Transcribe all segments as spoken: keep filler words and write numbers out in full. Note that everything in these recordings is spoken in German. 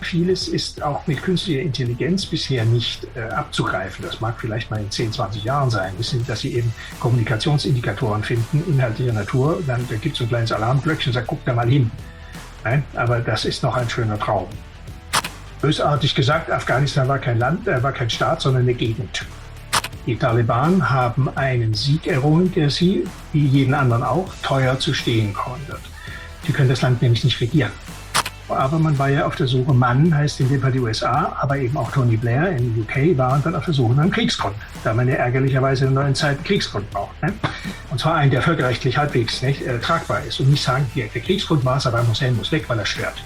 vieles ist auch mit künstlicher Intelligenz bisher nicht äh, abzugreifen. Das mag vielleicht mal in zehn, zwanzig Jahren sein, wissen, dass sie eben Kommunikationsindikatoren finden, inhaltlicher Natur. Dann da gibt es ein kleines Alarmglöckchen und sagt, guck da mal hin. Nein, aber das ist noch ein schöner Traum. Bösartig gesagt, Afghanistan war kein Land, äh, war kein Staat, sondern eine Gegend. Die Taliban haben einen Sieg errungen, der sie, wie jeden anderen auch, teuer zu stehen kommen wird. Sie können das Land nämlich nicht regieren. Aber man war ja auf der Suche, Mann heißt in dem Fall die U S A, aber eben auch Tony Blair in U K waren dann auf der Suche nach einem Kriegsgrund, da man ja ärgerlicherweise in neuen Zeiten Kriegsgrund braucht. Ne? Und zwar einen, der völkerrechtlich halbwegs nicht, äh, tragbar ist und nicht sagen, hier, der Kriegsgrund war, Saddam Hussein muss weg, weil er stört.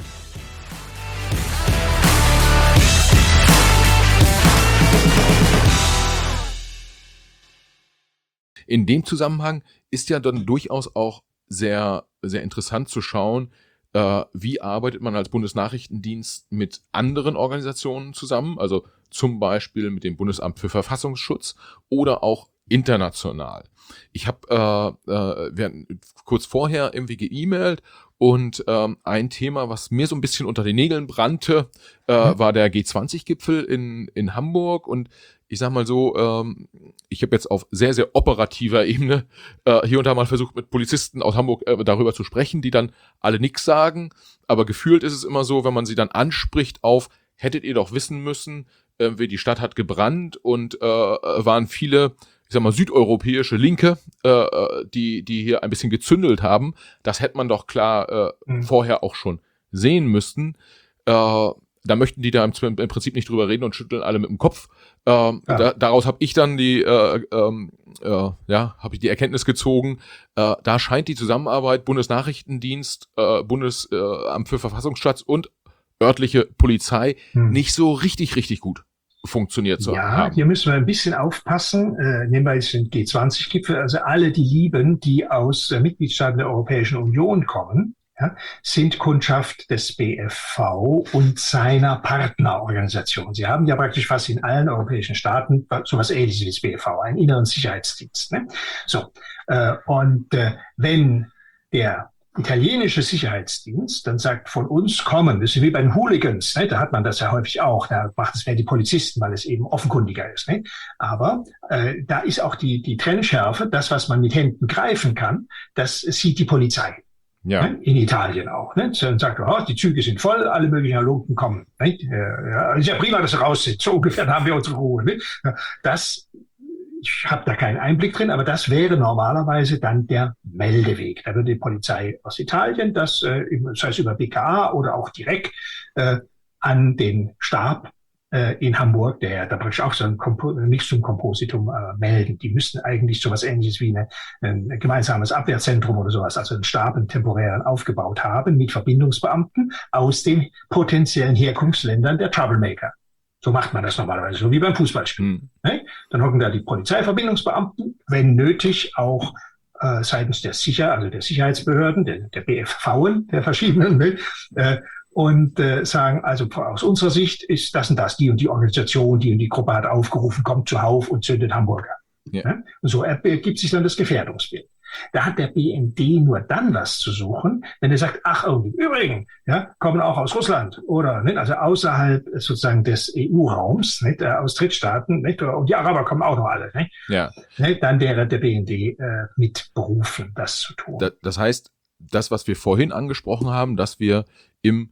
In dem Zusammenhang ist ja dann durchaus auch sehr, sehr interessant zu schauen, äh, wie arbeitet man als Bundesnachrichtendienst mit anderen Organisationen zusammen, also zum Beispiel mit dem Bundesamt für Verfassungsschutz oder auch international. Ich habe äh, äh, kurz vorher irgendwie geemailt und ähm, ein Thema, was mir so ein bisschen unter den Nägeln brannte, äh, mhm. war der G zwanzig Gipfel in, in Hamburg und ich sag mal so, ähm, ich habe jetzt auf sehr, sehr operativer Ebene äh, hier und da mal versucht, mit Polizisten aus Hamburg äh, darüber zu sprechen, die dann alle nichts sagen. Aber gefühlt ist es immer so, wenn man sie dann anspricht auf, hättet ihr doch wissen müssen, äh, wie die Stadt hat gebrannt und äh, waren viele, ich sag mal, südeuropäische Linke, äh, die die hier ein bisschen gezündelt haben. Das hätte man doch klar äh, mhm. vorher auch schon sehen müssen. Äh, Da möchten die da im, im Prinzip nicht drüber reden und schütteln alle mit dem Kopf. Ähm, ja. da, daraus habe ich dann die, äh, ähm, äh, ja, habe ich die Erkenntnis gezogen. Äh, da scheint die Zusammenarbeit Bundesnachrichtendienst, äh, Bundesamt äh, für Verfassungsschutz und örtliche Polizei hm. nicht so richtig, richtig gut funktioniert zu ja, haben. Ja, hier müssen wir ein bisschen aufpassen. Äh, nehmen wir jetzt den G zwanzig Gipfel. Also alle die Lieben, die aus äh, Mitgliedstaaten der Europäischen Union kommen, ja, sind Kundschaft des B F V und seiner Partnerorganisation. Sie haben ja praktisch fast in allen europäischen Staaten sowas Ähnliches wie das B F V, einen inneren Sicherheitsdienst. Ne? So, äh, und äh, wenn der italienische Sicherheitsdienst dann sagt, von uns kommen, das ist wie bei den Hooligans, ne? Da hat man das ja häufig auch, da macht es mehr die Polizisten, weil es eben offenkundiger ist. Ne? Aber äh, da ist auch die, die Trennschärfe, das, was man mit Händen greifen kann, das sieht die Polizei. Ja. In Italien auch. Ne? Dann sagt man, oh, die Züge sind voll, alle möglichen Halunken kommen. Ne? Ja, ist ja prima, dass sie raus sind. So ungefähr, dann haben wir unsere Ruhe. Ne? Das, ich habe da keinen Einblick drin, aber das wäre normalerweise dann der Meldeweg. Da würde die Polizei aus Italien, das äh, sei es über B K A oder auch direkt äh, an den Stab in Hamburg, der da praktisch auch so ein Kompo- Mixum-Kompositum äh, melden. Die müssten eigentlich sowas Ähnliches wie eine, ein gemeinsames Abwehrzentrum oder sowas, also einen Stab, einen temporären aufgebaut haben mit Verbindungsbeamten aus den potenziellen Herkunftsländern der Troublemaker. So macht man das normalerweise, so wie beim Fußballspiel. Mhm. Ne? Dann hocken da die Polizeiverbindungsbeamten, wenn nötig auch äh, seitens der Sicher, also der Sicherheitsbehörden, der, der B F V der verschiedenen, ne? äh, und äh, sagen, also aus unserer Sicht ist das und das, die und die Organisation, die und die Gruppe hat aufgerufen, kommt zuhauf und zündet Hamburger. Ja. Ja? Und so ergibt sich dann das Gefährdungsbild. Da hat der B N D nur dann was zu suchen, wenn er sagt, ach, oh, im Übrigen, ja, kommen auch aus Russland oder, nicht, also außerhalb sozusagen des E U-Raums, nicht, aus Drittstaaten, nicht, und die Araber kommen auch noch alle, nicht? Ja. Nicht, dann wäre der B N D äh, mit berufen, das zu tun. Da, das heißt, das, was wir vorhin angesprochen haben, dass wir im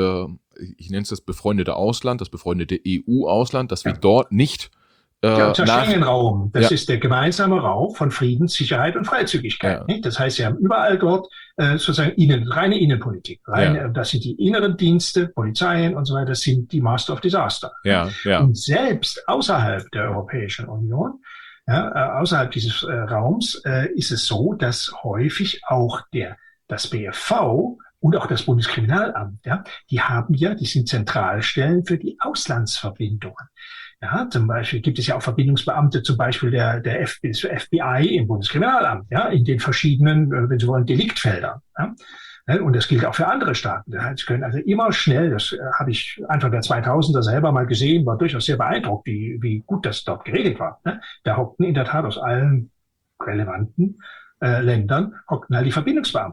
ich nenne es das befreundete Ausland, das befreundete E U-Ausland, dass wir ja. dort nicht äh, ja, der Schengen-Raum, das ja. ist der gemeinsame Raum von Frieden, Sicherheit und Freizügigkeit. Ja. Nicht? Das heißt, sie haben überall dort äh, sozusagen innen, reine Innenpolitik. Reine, ja. Das sind die inneren Dienste, Polizeien und so weiter, das sind die Master of Disaster. Ja. Ja. Und selbst außerhalb der Europäischen Union, ja, äh, außerhalb dieses äh, Raums, äh, ist es so, dass häufig auch der das B F V und auch das Bundeskriminalamt, ja, die haben ja, die sind Zentralstellen für die Auslandsverbindungen. Ja, zum Beispiel gibt es ja auch Verbindungsbeamte, zum Beispiel der, der F B I im Bundeskriminalamt, ja, in den verschiedenen, wenn Sie wollen, Deliktfeldern. Ja. Und das gilt auch für andere Staaten. Sie können also immer schnell, das habe ich Anfang der zweitausender selber mal gesehen, war durchaus sehr beeindruckt, wie, wie gut das dort geregelt war. Da hockten in der Tat aus allen relevanten äh, Ländern, hockten halt die Verbindungsbeamten.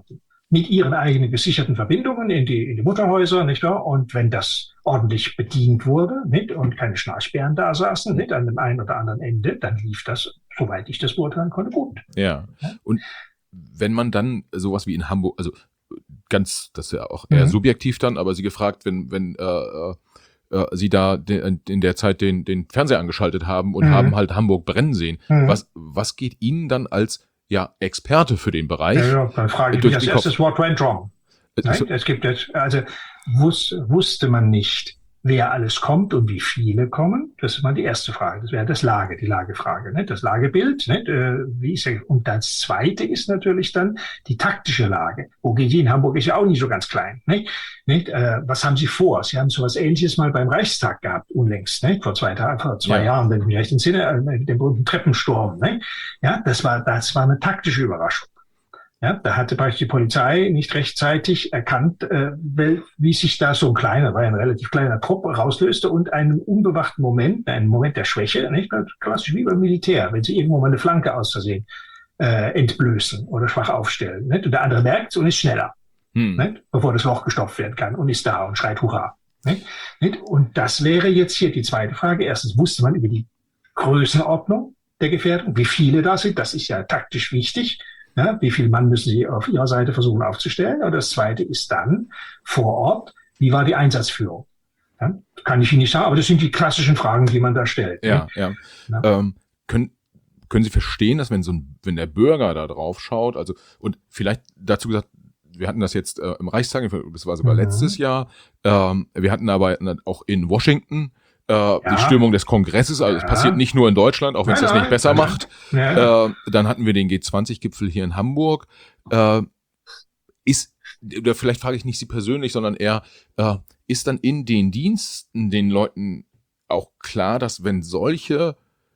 mit ihren eigenen gesicherten Verbindungen in die, in die Mutterhäuser, nicht wahr? Und wenn das ordentlich bedient wurde, nicht? Und keine Schnarchbären da saßen, nicht? An dem einen oder anderen Ende, dann lief das, soweit ich das beurteilen konnte, gut. Ja. ja. Und wenn man dann sowas wie in Hamburg, also ganz, das ist ja auch eher mhm. subjektiv dann, aber Sie gefragt, wenn, wenn äh, äh, Sie da de, in der Zeit den, den Fernseher angeschaltet haben und mhm. haben halt Hamburg brennen sehen, mhm. was, was geht Ihnen dann als ja, Experte für den Bereich? Ja, ja, dann frage ich mich als erstes, what went wrong? Nein, es gibt jetzt, also wus, wusste man nicht, wer alles kommt und wie viele kommen. Das ist mal die erste Frage. Das wäre das Lage, die Lagefrage, ne? Das Lagebild. Ne? Wie ist ja, und das zweite ist natürlich dann die taktische Lage. O G G in Hamburg ist ja auch nicht so ganz klein. Ne? Ne? Äh, was haben Sie vor? Sie haben sowas Ähnliches mal beim Reichstag gehabt, unlängst, ne? vor zwei Tagen, vor zwei ja. Jahren, wenn ich mich recht entsinne, äh, den berühmten Treppensturm. Ne? Ja, das war, das war eine taktische Überraschung. Ja, da hatte praktisch die Polizei nicht rechtzeitig erkannt, äh, wie sich da so ein kleiner, war ja ein relativ kleiner Trupp rauslöste und einen unbewachten Moment, einen Moment der Schwäche, nicht klassisch wie beim Militär, wenn sie irgendwo mal eine Flanke aus Versehen äh, entblößen oder schwach aufstellen. Nicht? Und der andere merkt und ist schneller, hm. nicht? Bevor das Loch gestopft werden kann und ist da und schreit Hurra. Nicht? Nicht? Und das wäre jetzt hier die zweite Frage. Erstens wusste man über die Größenordnung der Gefährdung, wie viele da sind, das ist ja taktisch wichtig. Ja, wie viel Mann müssen Sie auf Ihrer Seite versuchen aufzustellen? Und das Zweite ist dann vor Ort, wie war die Einsatzführung? Ja, kann ich Ihnen nicht sagen, aber das sind die klassischen Fragen, die man da stellt. Ja, ja. ja. Ähm, können, können Sie verstehen, dass wenn so ein, wenn der Bürger da drauf schaut, also und vielleicht dazu gesagt, wir hatten das jetzt äh, im Reichstag, das war sogar mhm. letztes Jahr, ähm, wir hatten aber auch in Washington Äh, ja. die Stürmung des Kongresses, also es ja. passiert nicht nur in Deutschland, auch wenn es das nicht besser nein. macht. Ja. Äh, dann hatten wir den G zwanzig-Gipfel hier in Hamburg. Äh, ist, oder vielleicht frage ich nicht Sie persönlich, sondern eher, äh, ist dann in den Diensten den Leuten auch klar, dass wenn solche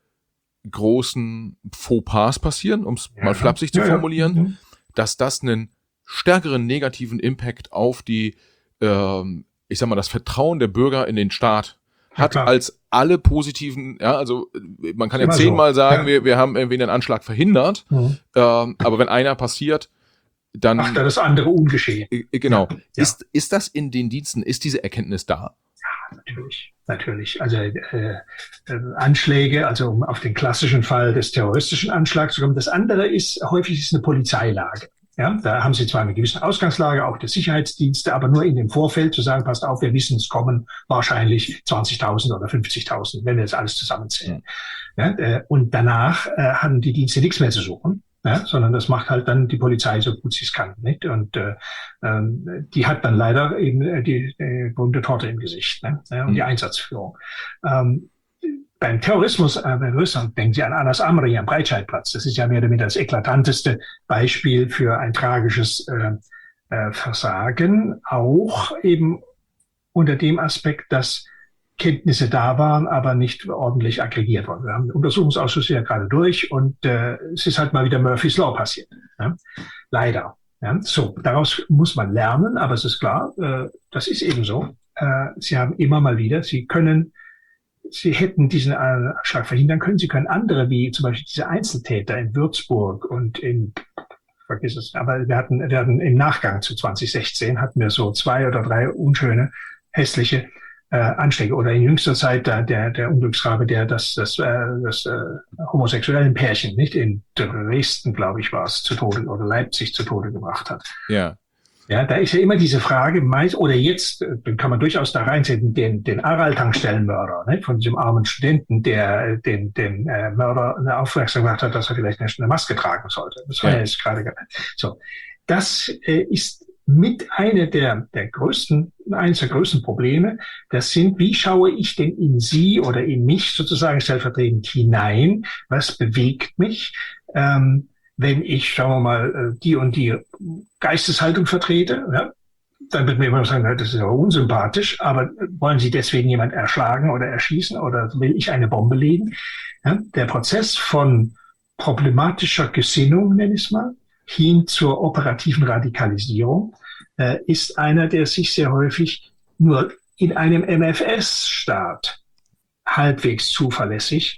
großen Fauxpas passieren, um es ja. mal flapsig zu ja, formulieren, ja. dass das einen stärkeren negativen Impact auf die, äh, ich sag mal, das Vertrauen der Bürger in den Staat hat ja, als alle positiven, ja, also man kann ja zehnmal so. sagen, ja. wir, wir haben irgendwie einen Anschlag verhindert, mhm. ähm, aber wenn einer passiert, dann... Macht er das andere ungeschehen. Äh, genau. Ja. Ist, ist das in den Diensten, ist diese Erkenntnis da? Ja, natürlich, natürlich. Also äh, äh, Anschläge, also um auf den klassischen Fall des terroristischen Anschlags zu kommen. Das andere ist, häufig ist eine Polizeilage. Ja, da haben Sie zwar eine gewisse Ausgangslage, auch der Sicherheitsdienste, aber nur in dem Vorfeld zu sagen, passt auf, wir wissen, es kommen wahrscheinlich zwanzigtausend oder fünfzigtausend, wenn wir das alles zusammenzählen. Ja, äh, und danach äh, haben die Dienste nichts mehr zu suchen, ja, sondern das macht halt dann die Polizei so gut sie es kann. Nicht? Und äh, ähm, die hat dann leider eben die, die bunte Torte im Gesicht, ne? Ja, und mhm. die Einsatzführung. Ähm, Beim Terrorismus, äh, bei Russland, denken Sie an Anas Amri am Breitscheidplatz. Das ist ja mehr oder weniger das eklatanteste Beispiel für ein tragisches äh, äh, Versagen. Auch eben unter dem Aspekt, dass Kenntnisse da waren, aber nicht ordentlich aggregiert wurden. Wir haben den Untersuchungsausschuss ja gerade durch und äh, es ist halt mal wieder Murphy's Law passiert. Ja? Leider. Ja? So, daraus muss man lernen, aber es ist klar, äh, das ist eben so. Äh, Sie haben immer mal wieder, Sie können Sie hätten diesen Anschlag verhindern können. Sie können andere, wie zum Beispiel diese Einzeltäter in Würzburg und in, vergiss es, aber wir hatten, wir hatten im Nachgang zu zwanzig sechzehn hatten wir so zwei oder drei unschöne, hässliche äh, Anschläge. Oder in jüngster Zeit da, der, der Unglücksrabe, der das, das, äh, das äh, homosexuellen Pärchen, nicht in Dresden, glaube ich, war es, zu Tode oder Leipzig zu Tode gebracht hat. Ja. Ja, da ist ja immer diese Frage, meist, oder jetzt, dann kann man durchaus da reinsetzen, den, den Aral-Tankstellenmörder, ne, von diesem armen Studenten, der den, den äh, Mörder eine Aufmerksamkeit gemacht hat, dass er vielleicht eine Maske tragen sollte. Das war ja, ja jetzt gerade so. Das äh, ist mit einer der, der größten, eines der größten Probleme. Das sind, wie schaue ich denn in Sie oder in mich sozusagen stellvertretend hinein? Was bewegt mich? Ähm, Wenn ich, schauen wir mal, die und die Geisteshaltung vertrete, ja, dann wird mir immer sagen, das ist aber unsympathisch, aber wollen Sie deswegen jemand erschlagen oder erschießen oder will ich eine Bombe legen? Ja, der Prozess von problematischer Gesinnung, nenne ich es mal, hin zur operativen Radikalisierung, äh, ist einer, der sich sehr häufig nur in einem M F S-Staat halbwegs zuverlässig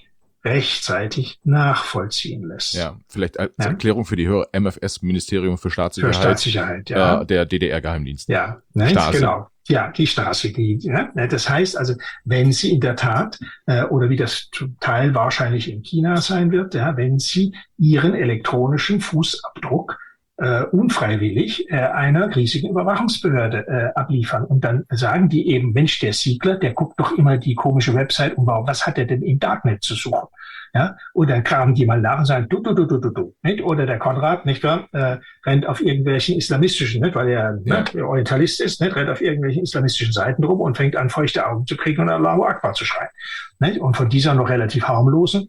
rechtzeitig nachvollziehen lässt. Ja, vielleicht als ja? Erklärung für die Hörer, M F S, Ministerium für Staatssicherheit, für Staatssicherheit ja. äh, der D D R-Geheimdienst. Ja, ne, genau. Ja, die Stasi. Die, ja, das heißt also, wenn sie in der Tat, äh, oder wie das zum Teil wahrscheinlich in China sein wird, ja, wenn sie ihren elektronischen Fußabdruck äh, unfreiwillig äh, einer riesigen Überwachungsbehörde äh, abliefern. Und dann sagen die eben, Mensch, der Siegler, der guckt doch immer die komische Website um, was hat er denn im Darknet zu suchen? Ja, und dann kramen die mal nach und sagen, du, du, du, du, du, du, nicht? Oder der Konrad, nicht wahr, äh, rennt auf irgendwelchen islamistischen, nicht, weil er ja. ne, Orientalist ist, nicht, rennt auf irgendwelchen islamistischen Seiten rum und fängt an, feuchte Augen zu kriegen und Allahu Akbar zu schreien. Nicht? Und von dieser noch relativ harmlosen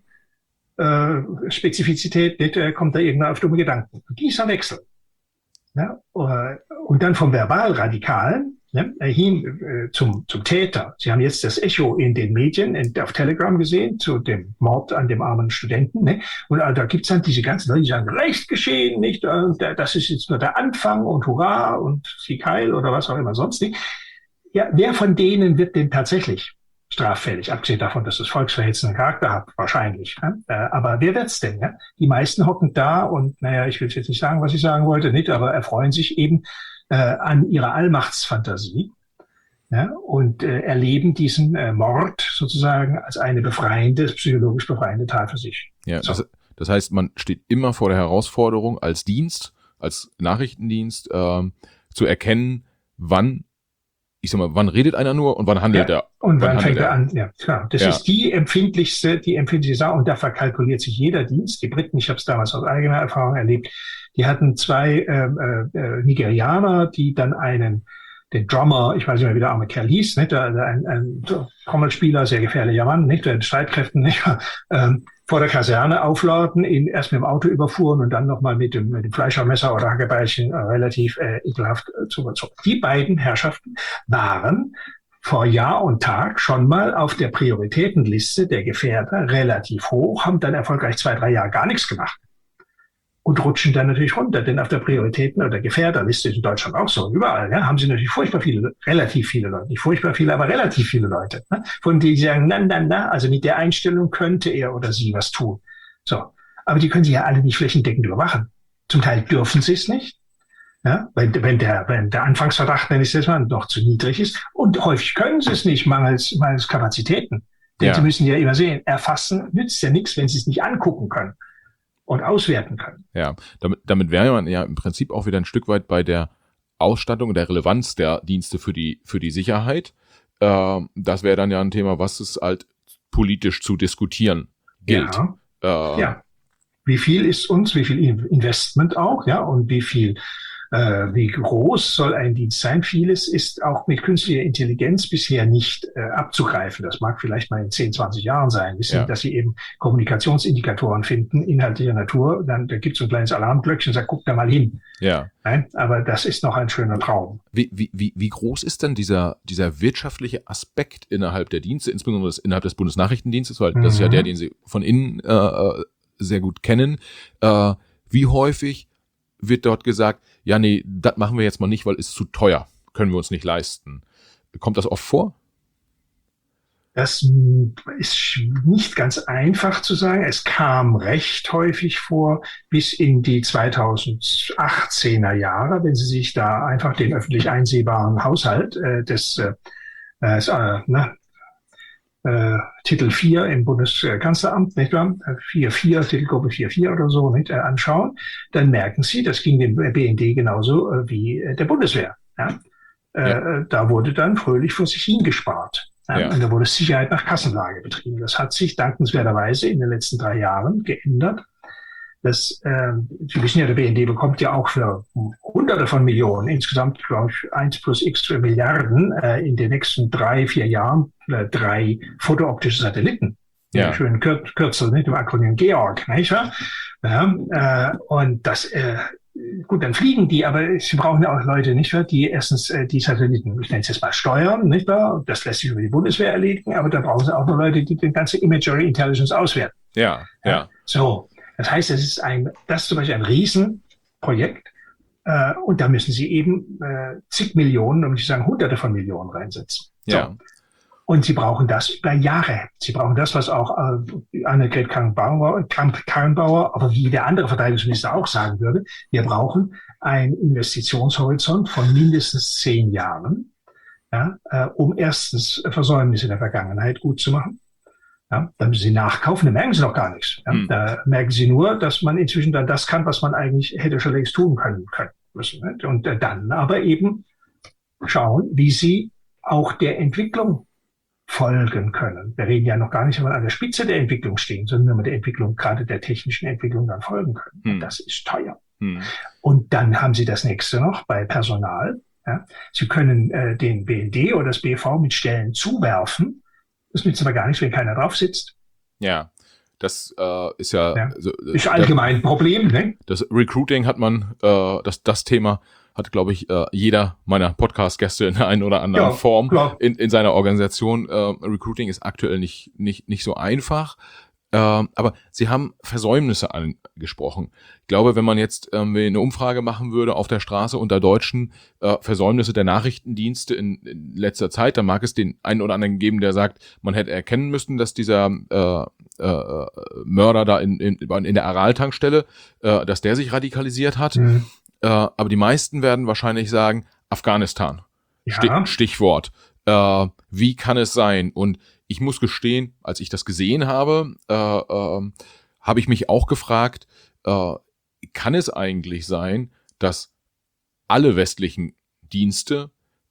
äh, Spezifizität nicht, äh, kommt da irgendwann auf dumme Gedanken. Und dieser Wechsel. Ja, und dann vom Verbalradikalen ne, hin äh, zum, zum Täter. Sie haben jetzt das Echo in den Medien, in, auf Telegram gesehen, zu dem Mord an dem armen Studenten. Ne? Und äh, da gibt's dann diese ganzen Leute, die sagen, Recht geschehen, nicht? Und, äh, das ist jetzt nur der Anfang und Hurra und Sieg Heil oder was auch immer sonst nicht. Ja, wer von denen wird denn tatsächlich straffällig, abgesehen davon, dass es volksverhetzenden Charakter hat, wahrscheinlich. Ne? Äh, aber wer wird's denn? Ja? Die meisten hocken da und, naja, ich will jetzt nicht sagen, was ich sagen wollte, nicht, aber erfreuen sich eben äh, an ihrer Allmachtsfantasie ja? und äh, erleben diesen äh, Mord sozusagen als eine befreiende, psychologisch befreiende Tat für sich. Ja, so. das, das heißt, man steht immer vor der Herausforderung als Dienst, als Nachrichtendienst, äh, zu erkennen, wann Ich sag mal, wann redet einer nur und wann handelt ja, er? Und wann, wann fängt er an? Ja, klar. Das ja. ist die empfindlichste, die empfindlichste Sache und da verkalkuliert sich jeder Dienst. Die Briten, ich habe es damals aus eigener Erfahrung erlebt, die hatten zwei äh, äh, Nigerianer, die dann einen, den Drummer, ich weiß nicht mehr, wie der arme Kerl hieß, nicht? Ein, ein Trommelspieler, sehr gefährlicher Mann, nicht? Den Streitkräften, nicht? Ähm, vor der Kaserne aufladen, ihn erst mit dem Auto überfuhren und dann nochmal mit dem, mit dem Fleischermesser oder Hackebeilchen äh, relativ äh, ekelhaft äh, zu überzogen. Die beiden Herrschaften waren vor Jahr und Tag schon mal auf der Prioritätenliste der Gefährder relativ hoch, haben dann erfolgreich zwei, drei Jahre gar nichts gemacht und rutschen dann natürlich runter, denn auf der Prioritäten- oder Gefährderliste ist in Deutschland auch so, überall, ja, haben sie natürlich furchtbar viele, relativ viele Leute, nicht furchtbar viele, aber relativ viele Leute, ne, von denen die sagen, na, na, na, also mit der Einstellung könnte er oder sie was tun. So, aber die können sie ja alle nicht flächendeckend überwachen. Zum Teil dürfen sie es nicht, ja, wenn, wenn der, wenn der Anfangsverdacht, nenne ich es jetzt mal, noch zu niedrig ist, und häufig können sie es nicht, mangels, mangels Kapazitäten. Denn ja. sie müssen ja immer sehen, erfassen nützt ja nichts, wenn sie es nicht angucken können und auswerten können. Ja, damit, damit wäre man ja im Prinzip auch wieder ein Stück weit bei der Ausstattung und der Relevanz der Dienste für die, für die Sicherheit. Äh, das wäre dann ja ein Thema, was es halt politisch zu diskutieren gilt. Ja. Äh, ja. Wie viel ist uns, wie viel Investment auch, ja, und wie viel Äh, wie groß soll ein Dienst sein? Vieles ist auch mit künstlicher Intelligenz bisher nicht äh, abzugreifen. Das mag vielleicht mal in zehn, zwanzig Jahren sein, wissen, ja. dass sie eben Kommunikationsindikatoren finden, inhaltlicher Natur. Dann da gibt es so ein kleines Alarmglöckchen und sagt, guck da mal hin. Ja. Nein, aber das ist noch ein schöner Traum. Wie, wie, wie, wie groß ist denn dieser, dieser wirtschaftliche Aspekt innerhalb der Dienste, insbesondere das, innerhalb des Bundesnachrichtendienstes, weil mhm. das ist ja der, den Sie von innen äh, sehr gut kennen. Äh, wie häufig wird dort gesagt, ja, nee, das machen wir jetzt mal nicht, weil es zu teuer, können wir uns nicht leisten. Kommt das oft vor? Das ist nicht ganz einfach zu sagen. Es kam recht häufig vor, bis in die zweitausendachtzehner Jahre, wenn Sie sich da einfach den öffentlich einsehbaren Haushalt äh, des äh, äh, ne, äh, Titel vier im Bundeskanzleramt, nicht wahr? vier vier, Titelgruppe vier vier oder so, nicht, äh, anschauen, dann merken Sie, das ging dem B N D genauso äh, wie äh, der Bundeswehr. Ja? Äh, ja. Da wurde dann fröhlich vor sich hingespart. Ja? Ja. Und da wurde Sicherheit nach Kassenlage betrieben. Das hat sich dankenswerterweise in den letzten drei Jahren geändert. Das, äh, Sie wissen ja, der B N D bekommt ja auch für Hunderte von Millionen, insgesamt, glaube ich, eins plus x Milliarden äh, in den nächsten drei, vier Jahren äh, drei fotooptische Satelliten. Ja. Schönen Kür- Kürzel mit dem Akronym Georg, nicht wahr? Ja, äh, und das, äh, gut, dann fliegen die, aber Sie brauchen ja auch Leute, nicht wahr, die erstens äh, die Satelliten, ich nenne es jetzt mal steuern, nicht wahr? Das lässt sich über die Bundeswehr erledigen, aber da brauchen Sie auch noch Leute, die die ganze Imagery Intelligence auswerten. Ja, ja. ja. So. Das heißt, es ist ein, das ist zum Beispiel ein Riesenprojekt, äh, und da müssen Sie eben äh, zig Millionen, um nicht zu sagen Hunderte von Millionen reinsetzen. So. Ja. Und sie brauchen das über Jahre. Sie brauchen das, was auch äh, Annegret Kramp-Karrenbauer, Kramp-Karrenbauer, aber wie der andere Verteidigungsminister auch sagen würde, wir brauchen einen Investitionshorizont von mindestens zehn Jahren, ja, äh, um erstens Versäumnisse in der Vergangenheit gut zu machen. Ja, dann müssen sie nachkaufen, dann merken sie noch gar nichts. Ja. Hm. Da merken sie nur, dass man inzwischen dann das kann, was man eigentlich hätte schon längst tun können, können müssen. Nicht? Und äh, dann aber eben schauen, wie sie auch der Entwicklung folgen können. Wir reden ja noch gar nicht, wenn wir an der Spitze der Entwicklung stehen, sondern wenn wir der Entwicklung, gerade der technischen Entwicklung, dann folgen können. Hm. Und das ist teuer. Hm. Und dann haben sie das nächste noch bei Personal. Ja. Sie können äh, den B N D oder das B V mit Stellen zuwerfen. Das nützt aber gar nichts, wenn keiner drauf sitzt. Ja, das äh, ist ja... ja. So, ist allgemein ein Problem, ne? Das Recruiting hat man, äh, das, das Thema hat, glaube ich, äh, jeder meiner Podcast-Gäste in der einen oder anderen ja, Form in, in seiner Organisation. Äh, Recruiting ist aktuell nicht, nicht, nicht so einfach. Äh, aber Sie haben Versäumnisse angesprochen. Ich glaube, wenn man jetzt ähm, eine Umfrage machen würde auf der Straße unter Deutschen, äh, Versäumnisse der Nachrichtendienste in, in letzter Zeit, dann mag es den einen oder anderen geben, der sagt, man hätte erkennen müssen, dass dieser äh, äh, Mörder da in, in, in der Aral-Tankstelle, äh, dass der sich radikalisiert hat. Mhm. Äh, aber die meisten werden wahrscheinlich sagen, Afghanistan. Ja. Stich, Stichwort. Äh, wie kann es sein? Und ich muss gestehen, als ich das gesehen habe, äh, äh, habe ich mich auch gefragt, äh, kann es eigentlich sein, dass alle westlichen Dienste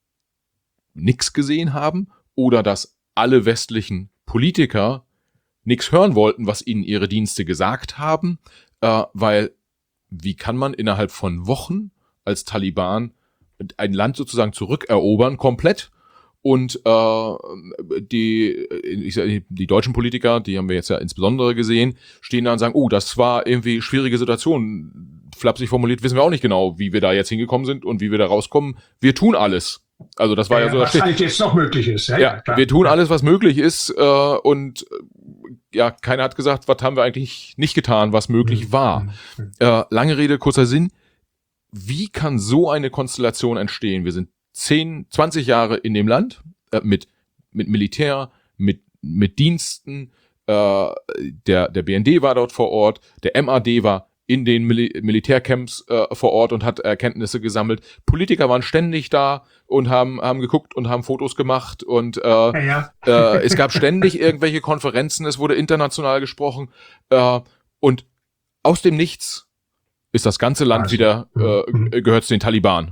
nichts gesehen haben oder dass alle westlichen Politiker nichts hören wollten, was ihnen ihre Dienste gesagt haben? Äh, weil wie kann man innerhalb von Wochen als Taliban ein Land sozusagen zurückerobern, komplett? Und äh, die, ich sag, die deutschen Politiker, die haben wir jetzt ja insbesondere gesehen, stehen da und sagen, oh, das war irgendwie schwierige Situation. Flapsig formuliert, wissen wir auch nicht genau, wie wir da jetzt hingekommen sind und wie wir da rauskommen. Wir tun alles. Also das war ja, ja so. Was halt jetzt noch möglich ist. Ja, ja, ja wir tun alles, was möglich ist. Äh, und ja, keiner hat gesagt, was haben wir eigentlich nicht getan, was möglich war. Äh, lange Rede, kurzer Sinn. Wie kann so eine Konstellation entstehen? Wir sind zehn, zwanzig Jahre in dem Land, äh, mit, mit Militär, mit, mit Diensten, äh, der, der B N D war dort vor Ort, der M A D war in den Mil- Militärcamps äh, vor Ort und hat Erkenntnisse gesammelt. Politiker waren ständig da und haben, haben geguckt und haben Fotos gemacht und äh, ja, ja. äh, es gab ständig irgendwelche Konferenzen, es wurde international gesprochen äh, und aus dem Nichts ist das ganze Land also, wieder, äh, gehört zu den Taliban.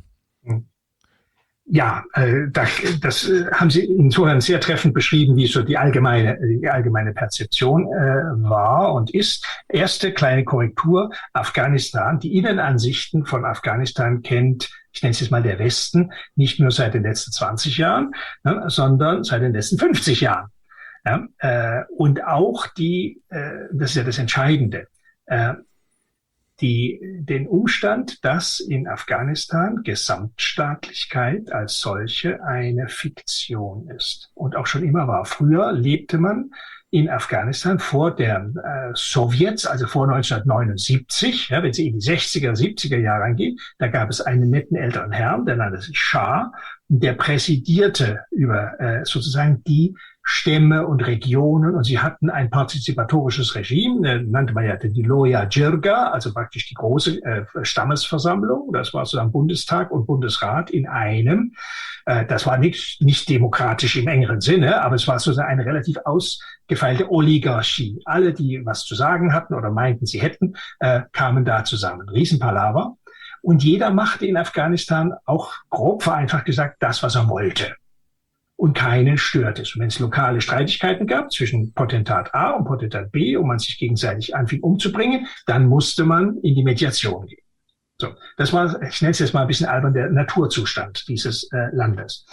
Ja, äh, das, das äh, haben Sie insofern sehr treffend beschrieben, wie so die allgemeine, die allgemeine Perzeption äh, war und ist. Erste kleine Korrektur: Afghanistan. Die Innenansichten von Afghanistan kennt, ich nenne es jetzt mal der Westen, nicht nur seit den letzten zwanzig Jahren, ne, sondern seit den letzten fünfzig Jahren. Ja, äh, und auch die, äh, das ist ja das Entscheidende. Äh, Die, den Umstand, dass in Afghanistan Gesamtstaatlichkeit als solche eine Fiktion ist und auch schon immer war. Früher lebte man in Afghanistan vor der äh, Sowjets, also vor neunzehnhundertneunundsiebzig, ja, wenn Sie in die sechziger, siebziger Jahre angehen, da gab es einen netten älteren Herrn, der nannte sich Schah, der präsidierte über äh, sozusagen die Stämme und Regionen und sie hatten ein partizipatorisches Regime, äh, nannte man ja die Loya Jirga, also praktisch die große äh, Stammesversammlung. Das war sozusagen Bundestag und Bundesrat in einem. Äh, das war nicht, nicht demokratisch im engeren Sinne, aber es war sozusagen eine relativ ausgefeilte Oligarchie. Alle, die was zu sagen hatten oder meinten, sie hätten, äh, kamen da zusammen. Riesenpalaver. Und jeder machte in Afghanistan auch grob vereinfacht gesagt das, was er wollte. Und keinen stört es. Und wenn es lokale Streitigkeiten gab zwischen Potentat A und Potentat B und man sich gegenseitig anfing umzubringen, dann musste man in die Mediation gehen. So, das war, ich nenne es jetzt mal ein bisschen albern, der Naturzustand dieses äh, Landes.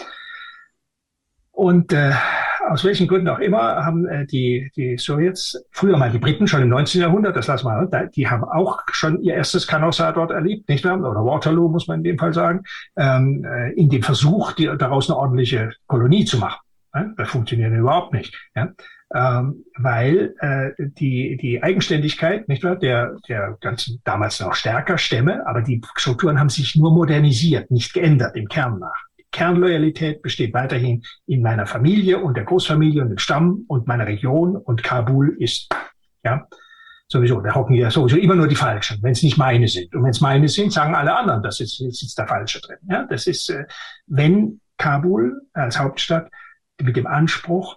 Und äh, aus welchen Gründen auch immer haben äh, die, die Sowjets, früher mal die Briten, schon im neunzehnten Jahrhundert, das lassen wir mal, die haben auch schon ihr erstes Canossa dort erlebt, nicht wahr? Oder Waterloo, muss man in dem Fall sagen, ähm, äh, in dem Versuch, die, daraus eine ordentliche Kolonie zu machen. Ja? Das funktioniert überhaupt nicht. Ja? Ähm, weil äh, die, die Eigenständigkeit, nicht wahr, der, der ganzen, damals noch stärker Stämme, aber die Strukturen haben sich nur modernisiert, nicht geändert im Kern nach. Kernloyalität besteht weiterhin in meiner Familie und der Großfamilie und dem Stamm und meiner Region und Kabul ist, ja, sowieso, da hocken ja sowieso immer nur die Falschen, wenn es nicht meine sind. Und wenn es meine sind, sagen alle anderen, das ist jetzt ist der Falsche drin. Ja, das ist, äh, wenn Kabul als Hauptstadt mit dem Anspruch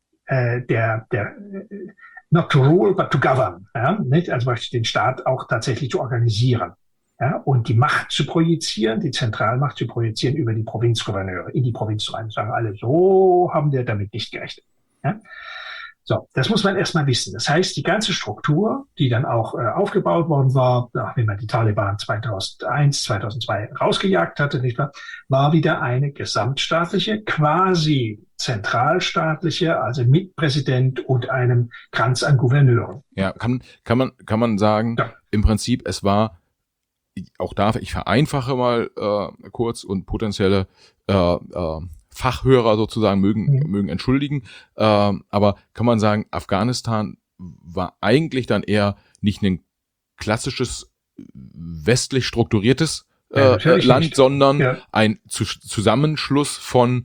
äh, der, der äh, not to rule, but to govern, ja, nicht? Also den Staat auch tatsächlich zu organisieren. Ja, und die Macht zu projizieren, die Zentralmacht zu projizieren über die Provinzgouverneure in die Provinz rein. Sagen alle, so haben wir damit nicht gerechnet. Ja? So, das muss man erstmal wissen. Das heißt, die ganze Struktur, die dann auch äh, aufgebaut worden war, wenn man die Taliban zweitausendeins, zweitausendzwei rausgejagt hatte, nicht wahr, war wieder eine gesamtstaatliche, quasi zentralstaatliche, also mit Präsident und einem Kranz an Gouverneuren. Ja, kann, kann man, kann man sagen, ja. Im Prinzip, es war, auch da, ich vereinfache mal äh, kurz und potenzielle äh, äh, Fachhörer sozusagen mögen, mhm. mögen entschuldigen, äh, aber kann man sagen, Afghanistan war eigentlich dann eher nicht ein klassisches westlich strukturiertes äh, ja, Land, nicht. sondern ja. ein Zu- Zusammenschluss von,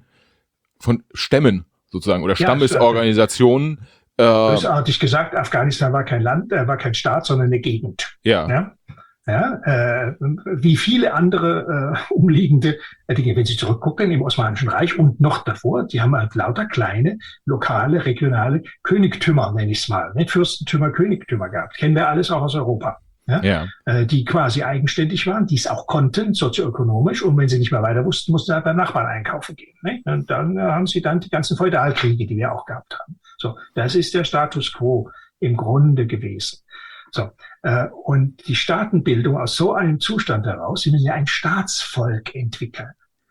von Stämmen sozusagen oder ja, Stammesorganisationen. Äh, Bösartig gesagt, Afghanistan war kein Land, äh, war kein Staat, sondern eine Gegend. Ja. ja? Ja, äh, wie viele andere äh, umliegende Dinge, wenn Sie zurückgucken im Osmanischen Reich und noch davor, die haben halt lauter kleine, lokale, regionale Königtümer, nenne ich es mal, nicht Fürstentümer, Königtümer gehabt. Kennen wir alles auch aus Europa. Ja? Ja. Äh, die quasi eigenständig waren, die es auch konnten, sozioökonomisch. Und wenn sie nicht mehr weiter wussten, mussten sie halt beim Nachbarn einkaufen gehen. Nicht? Und dann äh, haben sie dann die ganzen Feudalkriege, die wir auch gehabt haben. So, das ist der Status quo im Grunde gewesen. So, äh, und die Staatenbildung aus so einem Zustand heraus, sie müssen ja ein Staatsvolk entwickeln.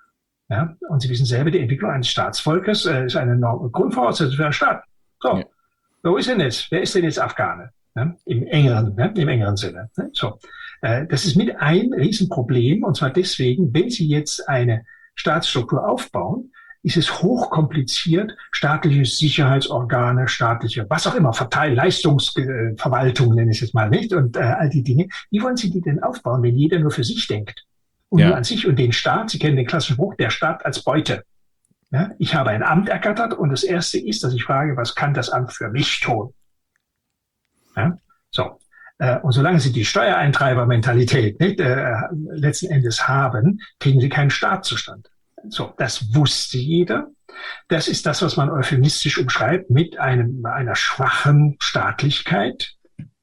Ja, und Sie wissen selber, die Entwicklung eines Staatsvolkes äh, ist eine enorme Grundvoraussetzung für einen Staat. So, ja. Wo ist denn jetzt? Wer ist denn jetzt Afghane? Ja, im engeren, ja, im engeren Sinne. Ne? So, äh, das ist mit ein Riesenproblem, und zwar deswegen, wenn Sie jetzt eine Staatsstruktur aufbauen, ist es hochkompliziert, staatliche Sicherheitsorgane, staatliche, was auch immer, Verteil-, Leistungsverwaltung, nenne ich es jetzt mal nicht, und äh, all die Dinge. Wie wollen Sie die denn aufbauen, wenn jeder nur für sich denkt? Und ja. nur an sich und den Staat, Sie kennen den klassischen Spruch, der Staat als Beute. Ja, ich habe ein Amt ergattert und das Erste ist, dass ich frage, was kann das Amt für mich tun? Ja, so. Äh, und solange Sie die Steuereintreiber-Mentalität nicht, äh, letzten Endes haben, kriegen Sie keinen Staat zustande. So, das wusste jeder. Das ist das, was man euphemistisch umschreibt mit einem, einer schwachen Staatlichkeit.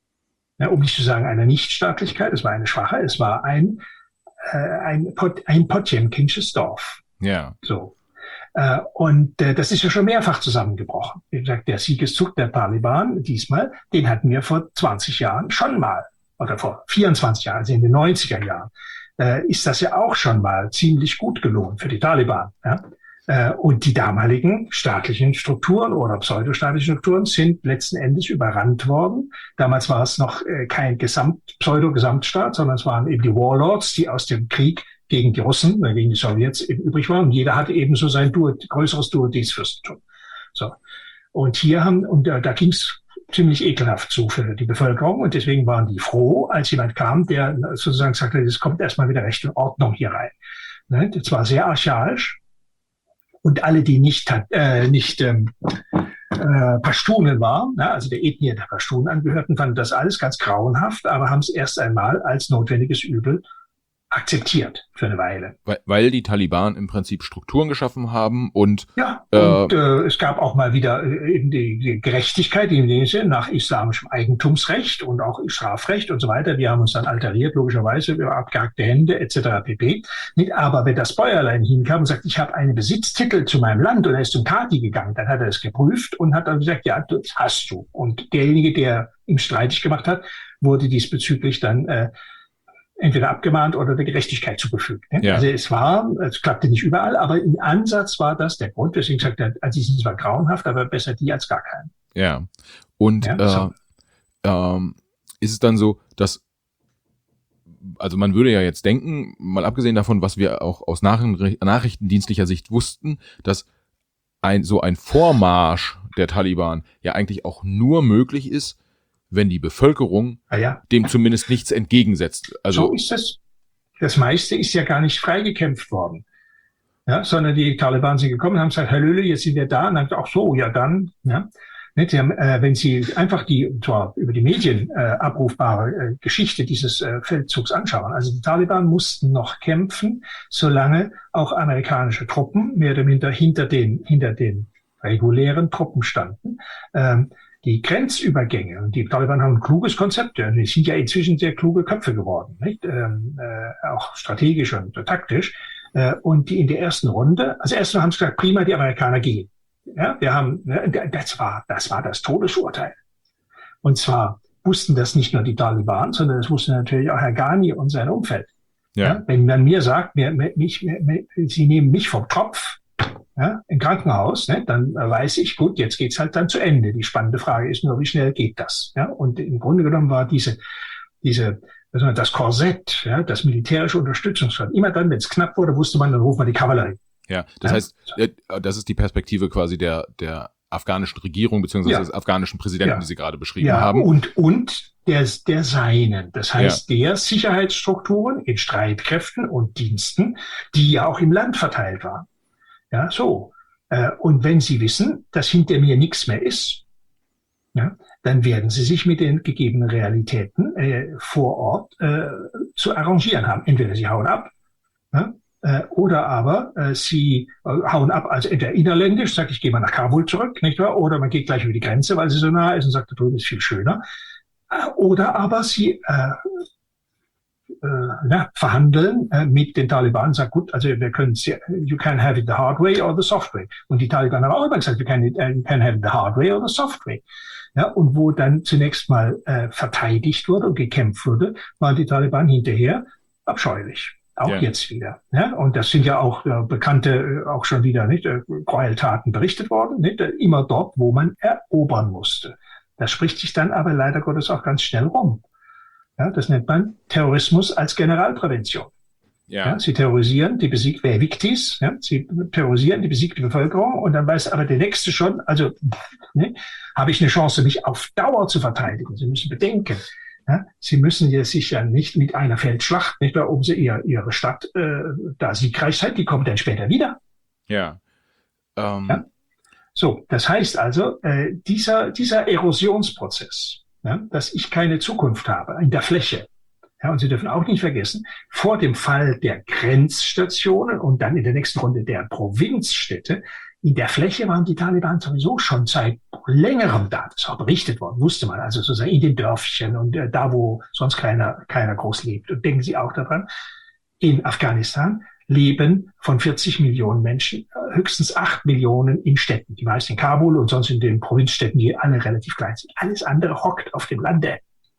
Ja, um nicht zu sagen einer Nichtstaatlichkeit. Es war eine schwache, es war ein, äh, ein, Pot, ein Potjemkinsches Dorf. Ja. So. Äh, und äh, das ist ja schon mehrfach zusammengebrochen. Wie gesagt, der Siegeszug der Taliban diesmal, den hatten wir vor zwanzig Jahren schon mal. Oder vor vierundzwanzig Jahren, also in den neunziger Jahren. Äh, ist das ja auch schon mal ziemlich gut gelungen für die Taliban. Ja? Äh, und die damaligen staatlichen Strukturen oder pseudostaatlichen Strukturen sind letzten Endes überrannt worden. Damals war es noch äh, kein Gesamt, Pseudo-Gesamtstaat, sondern es waren eben die Warlords, die aus dem Krieg gegen die Russen, äh, gegen die Sowjets eben übrig waren. Und jeder hatte eben so sein Duo, größeres Duodez-Fürstentum. So. Und hier haben, und äh, da ging es ziemlich ekelhaft zu für die Bevölkerung, und deswegen waren die froh, als jemand kam, der sozusagen sagte, es kommt erstmal wieder Recht und Ordnung hier rein. Ne? Das war sehr archaisch, und alle, die nicht äh, nicht ähm, äh, Pashtunen waren, ne? also der Ethnie der Pashtunen angehörten, fanden das alles ganz grauenhaft, aber haben es erst einmal als notwendiges Übel akzeptiert für eine Weile. Weil, weil die Taliban im Prinzip Strukturen geschaffen haben und ja, und äh, äh, es gab auch mal wieder äh, eben die, die Gerechtigkeit in dem Sinne nach islamischem Eigentumsrecht und auch Strafrecht und so weiter. Wir haben uns dann alteriert, logischerweise, über abgehackte Hände et cetera pp. Nicht, aber wenn das Bäuerlein hinkam und sagt, ich habe einen Besitztitel zu meinem Land, und er ist zum Kadi gegangen, dann hat er es geprüft und hat dann gesagt, ja, das hast du. Und derjenige, der ihm streitig gemacht hat, wurde diesbezüglich dann äh, entweder abgemahnt oder der Gerechtigkeit zugefügt. Ne? Ja. Also es war, es klappte nicht überall, aber im Ansatz war das der Grund, weswegen ich sagte, also die sind zwar grauenhaft, aber besser die als gar keinen. Ja. Und ja, so. äh, ähm, ist es dann so, dass, also man würde ja jetzt denken, mal abgesehen davon, was wir auch aus Nachrichten, nachrichtendienstlicher Sicht wussten, dass ein so ein Vormarsch der Taliban ja eigentlich auch nur möglich ist, wenn die Bevölkerung ah ja. dem zumindest nichts entgegensetzt. Also so ist es. Das meiste ist ja gar nicht freigekämpft worden. ja, sondern die Taliban sind gekommen und haben gesagt, Herr Löhle, jetzt sind wir da. Und dann gesagt, ach so, ja dann, ja. Nicht, haben, äh, wenn Sie einfach die, zwar über die Medien äh, abrufbare äh, Geschichte dieses äh, Feldzugs anschauen, also die Taliban mussten noch kämpfen, solange auch amerikanische Truppen mehr oder minder hinter den, hinter den regulären Truppen standen. Ähm, die Grenzübergänge, und die Taliban haben ein kluges Konzept, ja, die sind ja inzwischen sehr kluge Köpfe geworden, nicht? Ähm, äh, auch strategisch und äh, taktisch. Äh, und die in der ersten Runde, also erstmal haben sie gesagt, prima, die Amerikaner gehen. Ja, wir haben, das war, das war das Todesurteil. Und zwar wussten das nicht nur die Taliban, sondern das wusste natürlich auch Herr Ghani und sein Umfeld. Ja. Ja, wenn man mir sagt, mir, mich, mir, Sie nehmen mich vom Tropf, ja, im Krankenhaus, ne, dann weiß ich, gut, jetzt geht's halt dann zu Ende. Die spannende Frage ist nur, wie schnell geht das? Ja, und im Grunde genommen war diese, diese, das Korsett, ja, das militärische Unterstützungsfeld. Immer dann, wenn es knapp wurde, wusste man, dann ruft man die Kavallerie. Ja, das ja. heißt, das ist die Perspektive quasi der, der afghanischen Regierung beziehungsweise ja. des afghanischen Präsidenten, ja. die Sie gerade beschrieben ja, haben. Und, und der, der Seinen. Das heißt, ja. der Sicherheitsstrukturen in Streitkräften und Diensten, die ja auch im Land verteilt waren. Ja, so. Und wenn Sie wissen, dass hinter mir nichts mehr ist, ja, dann werden Sie sich mit den gegebenen Realitäten äh, vor Ort äh, zu arrangieren haben. Entweder Sie hauen ab, ja, Äh, oder aber äh, sie äh, hauen ab, also entweder innerländisch, sagt, ich gehe mal nach Kabul zurück, nicht wahr? Oder man geht gleich über die Grenze, weil sie so nah ist und sagt, da drüben ist viel schöner. Äh, oder aber sie äh, äh, ja, verhandeln äh, mit den Taliban und sagen, gut, also wir können, you can have it the hard way or the soft way. Und die Taliban haben auch immer gesagt, you can, you can have it the hard way or the soft way. Ja, und wo dann zunächst mal äh, verteidigt wurde und gekämpft wurde, waren die Taliban hinterher abscheulich. Auch ja. jetzt wieder. Ja? Und das sind ja auch äh, bekannte, äh, auch schon wieder nicht äh, Gräueltaten berichtet worden, nicht? Äh, immer dort, wo man erobern musste. Das spricht sich dann aber leider Gottes auch ganz schnell rum. Ja, das nennt man Terrorismus als Generalprävention. Ja. Ja, sie terrorisieren die besiegte Victis, ja, sie terrorisieren die besiegte Bevölkerung und dann weiß aber der Nächste schon, also ne, habe ich eine Chance, mich auf Dauer zu verteidigen. Sie müssen bedenken, ja, Sie müssen ja sich ja nicht mit einer Feldschlacht, nicht wahr, um sie ihr, ihre Stadt äh, da siegreich seid, die kommt dann später wieder. Ja. Ähm. ja. So, das heißt also, äh, dieser dieser Erosionsprozess, ja, dass ich keine Zukunft habe in der Fläche. Ja, und Sie dürfen auch nicht vergessen, vor dem Fall der Grenzstationen und dann in der nächsten Runde der Provinzstädte, in der Fläche waren die Taliban sowieso schon seit längerem da. Das ist auch berichtet worden, wusste man. Also sozusagen in den Dörfchen und äh, da, wo sonst keiner, keiner groß lebt. Und denken Sie auch daran, in Afghanistan leben von vierzig Millionen Menschen höchstens acht Millionen in Städten. Die meisten in Kabul und sonst in den Provinzstädten, die alle relativ klein sind. Alles andere hockt auf dem Lande.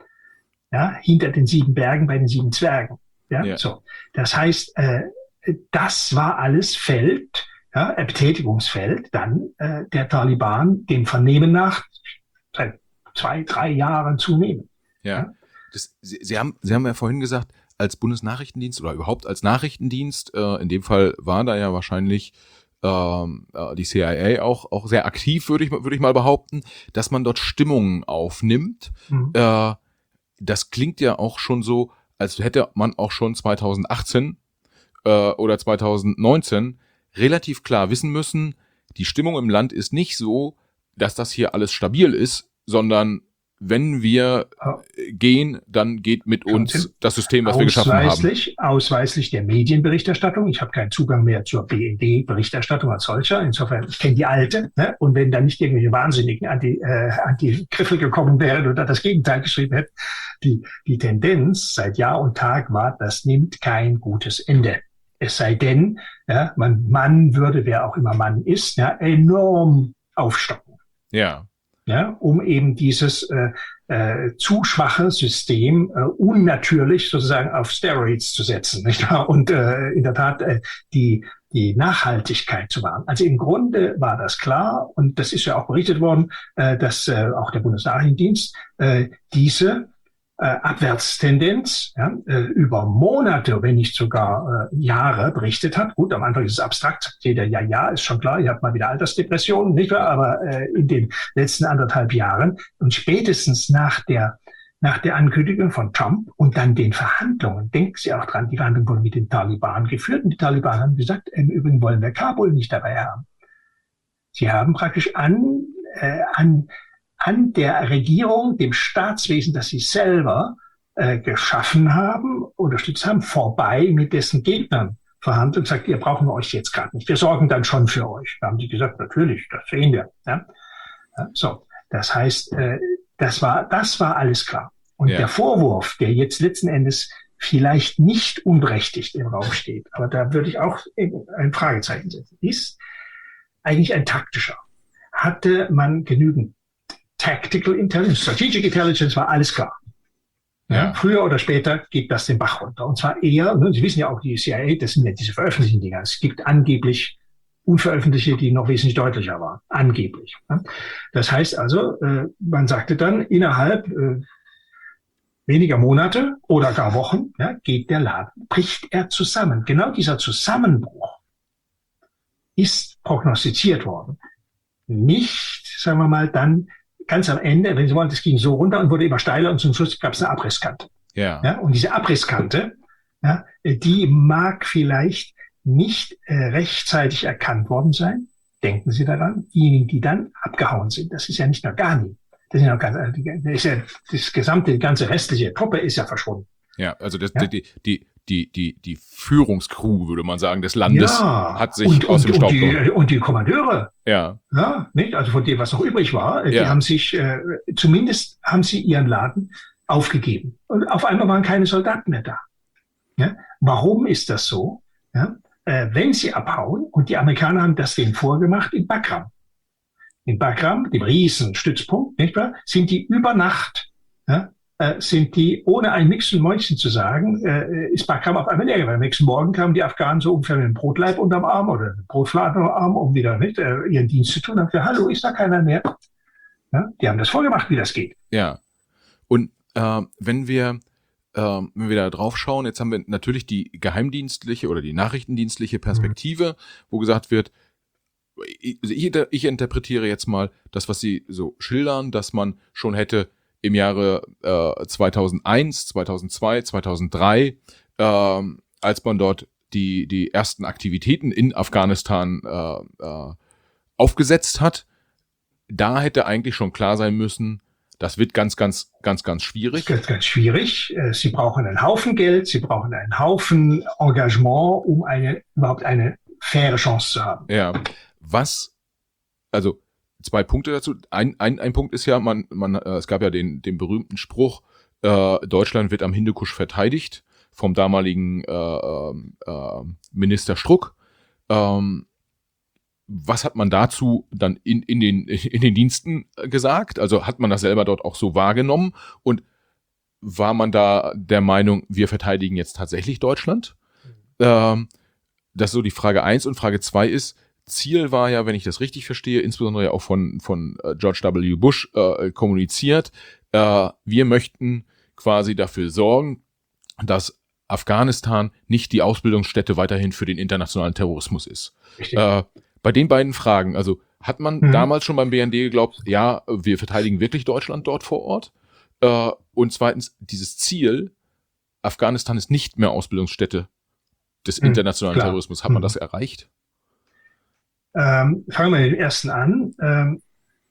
Ja, hinter den sieben Bergen bei den sieben Zwergen. Ja, ja. So. Das heißt, äh, das war alles Feld, ja, Betätigungsfeld dann äh, der Taliban, dem Vernehmen nach seit zwei, drei Jahren zunehmen. Ja, ja? Das, Sie, Sie haben, Sie haben ja vorhin gesagt, als Bundesnachrichtendienst oder überhaupt als Nachrichtendienst, äh, in dem Fall war da ja wahrscheinlich ähm, die C I A auch auch sehr aktiv, würde ich würde ich mal behaupten, dass man dort Stimmungen aufnimmt. Mhm. Äh, das klingt ja auch schon so, als hätte man auch schon zweitausendachtzehn äh, oder zweitausendneunzehn relativ klar wissen müssen, die Stimmung im Land ist nicht so, dass das hier alles stabil ist, sondern wenn wir gehen, dann geht mit uns das System, was wir geschaffen haben. Ausweislich, ausweislich der Medienberichterstattung. Ich habe keinen Zugang mehr zur B N D-Berichterstattung als solcher. Insofern, ich kenne die alte. Ne? Und wenn da nicht irgendwelche Wahnsinnigen an die, äh, an die Griffel gekommen wären oder das Gegenteil geschrieben hätten, die, die Tendenz seit Jahr und Tag war, das nimmt kein gutes Ende. Es sei denn, ja, man, Mann würde, wer auch immer Mann ist, ja, enorm aufstocken. Ja. Ja, um eben dieses äh, äh, zu schwache System äh, unnatürlich sozusagen auf Steroids zu setzen, nicht wahr? Und äh, in der Tat äh, die die Nachhaltigkeit zu wahren. Also im Grunde war das klar und das ist ja auch berichtet worden, äh, dass äh, auch der Bundesnachrichtendienst äh, diese äh, Abwärtstendenz ja, äh, über Monate, wenn nicht sogar äh, Jahre berichtet hat. Gut, am Anfang ist es abstrakt, sagt jeder, ja, ja, ist schon klar, ihr habt mal wieder Altersdepressionen, nicht wahr? Aber äh, in den letzten anderthalb Jahren und spätestens nach der nach der Ankündigung von Trump und dann den Verhandlungen, denken Sie auch dran, die Verhandlungen wurden mit den Taliban geführt und die Taliban haben gesagt, im Übrigen wollen wir Kabul nicht dabei haben. Sie haben praktisch an, äh, an, an der Regierung, dem Staatswesen, das sie selber äh, geschaffen haben, unterstützt haben, vorbei mit dessen Gegnern verhandelt und sagt, ihr brauchen wir euch jetzt gerade nicht. Wir sorgen dann schon für euch. Da haben sie gesagt, natürlich, das sehen wir. Ja? Ja, so, das heißt, äh, das war, das war alles klar. Und ja. Der Vorwurf, der jetzt letzten Endes vielleicht nicht unberechtigt im Raum steht, aber da würde ich auch ein Fragezeichen setzen, ist eigentlich ein taktischer. Hatte man genügend Tactical Intelligence, Strategic Intelligence, war alles klar. Ja, früher oder später geht das den Bach runter. Und zwar eher, ne, Sie wissen ja auch, die C I A, das sind ja diese veröffentlichten Dinger. Es gibt angeblich unveröffentlichte, die noch wesentlich deutlicher waren. Angeblich. Ne? Das heißt also, äh, man sagte dann, innerhalb äh, weniger Monate oder gar Wochen ja, geht der Laden, bricht er zusammen. Genau dieser Zusammenbruch ist prognostiziert worden. Nicht, sagen wir mal, dann ganz am Ende, wenn Sie wollen, das ging so runter und wurde immer steiler und zum Schluss gab es eine Abrisskante. Ja. Ja, und diese Abrisskante, ja, die mag vielleicht nicht äh, rechtzeitig erkannt worden sein. Denken Sie daran, diejenigen, die dann abgehauen sind, das ist ja nicht nur Ghani, das ist ja, ganz, das, ist ja das gesamte, die ganze restliche Truppe ist ja verschwunden. Ja, also das, ja? die die die die die Führungskrew, würde man sagen, des Landes ja, hat sich und, aus und, dem Staub gemacht. Und, und die Kommandeure, ja, ja, nicht? Also von dem, was noch übrig war, ja. die haben sich, äh, zumindest haben sie ihren Laden aufgegeben. Und auf einmal waren keine Soldaten mehr da. Ja? Warum ist das so? Ja? Äh, wenn sie abhauen, und die Amerikaner haben das denen vorgemacht in Bagram. In Bagram, dem Riesenstützpunkt, nicht wahr, sind die über Nacht, ja, äh, sind die, ohne ein Mixen und Mäuschen zu sagen, äh, ist Bagram auf einmal leer. Weil am nächsten Morgen kamen die Afghanen so ungefähr mit einem Brotleib unterm Arm oder einem Brotfladen unterm Arm, um wieder nicht, äh, ihren Dienst zu tun. Und haben gesagt, hallo, ist da keiner mehr? Ja, die haben das vorgemacht, wie das geht. Ja. Und äh, wenn wir äh, wenn wir da drauf schauen, jetzt haben wir natürlich die geheimdienstliche oder die nachrichtendienstliche Perspektive, mhm. wo gesagt wird, ich, ich interpretiere jetzt mal das, was Sie so schildern, dass man schon hätte im Jahre äh, zweitausendeins, zweitausendzwei, zweitausenddrei, äh, als man dort die die ersten Aktivitäten in Afghanistan äh, äh, aufgesetzt hat, da hätte eigentlich schon klar sein müssen, das wird ganz, ganz, ganz, ganz schwierig. Ganz, ganz schwierig. Sie brauchen einen Haufen Geld, sie brauchen einen Haufen Engagement, um eine überhaupt eine faire Chance zu haben. Ja. Was, also zwei Punkte dazu. Ein, ein, ein Punkt ist ja, man, man, äh, es gab ja den, den berühmten Spruch, äh, Deutschland wird am Hindukusch verteidigt vom damaligen äh, äh, Minister Struck. Ähm, was hat man dazu dann in, in, den, in den Diensten gesagt? Also hat man das selber dort auch so wahrgenommen? Und war man da der Meinung, wir verteidigen jetzt tatsächlich Deutschland? Mhm. Ähm, das ist so die Frage eins. Und Frage zwei ist, Ziel war ja, wenn ich das richtig verstehe, insbesondere ja auch von, von äh, George W. Bush äh, kommuniziert, äh, wir möchten quasi dafür sorgen, dass Afghanistan nicht die Ausbildungsstätte weiterhin für den internationalen Terrorismus ist. Äh, bei den beiden Fragen, also hat man mhm. damals schon beim B N D geglaubt, ja, wir verteidigen wirklich Deutschland dort vor Ort? Äh, und zweitens, dieses Ziel, Afghanistan ist nicht mehr Ausbildungsstätte des mhm, internationalen klar. Terrorismus, hat man mhm. das erreicht? Ähm, fangen wir mit dem ersten an. Ähm,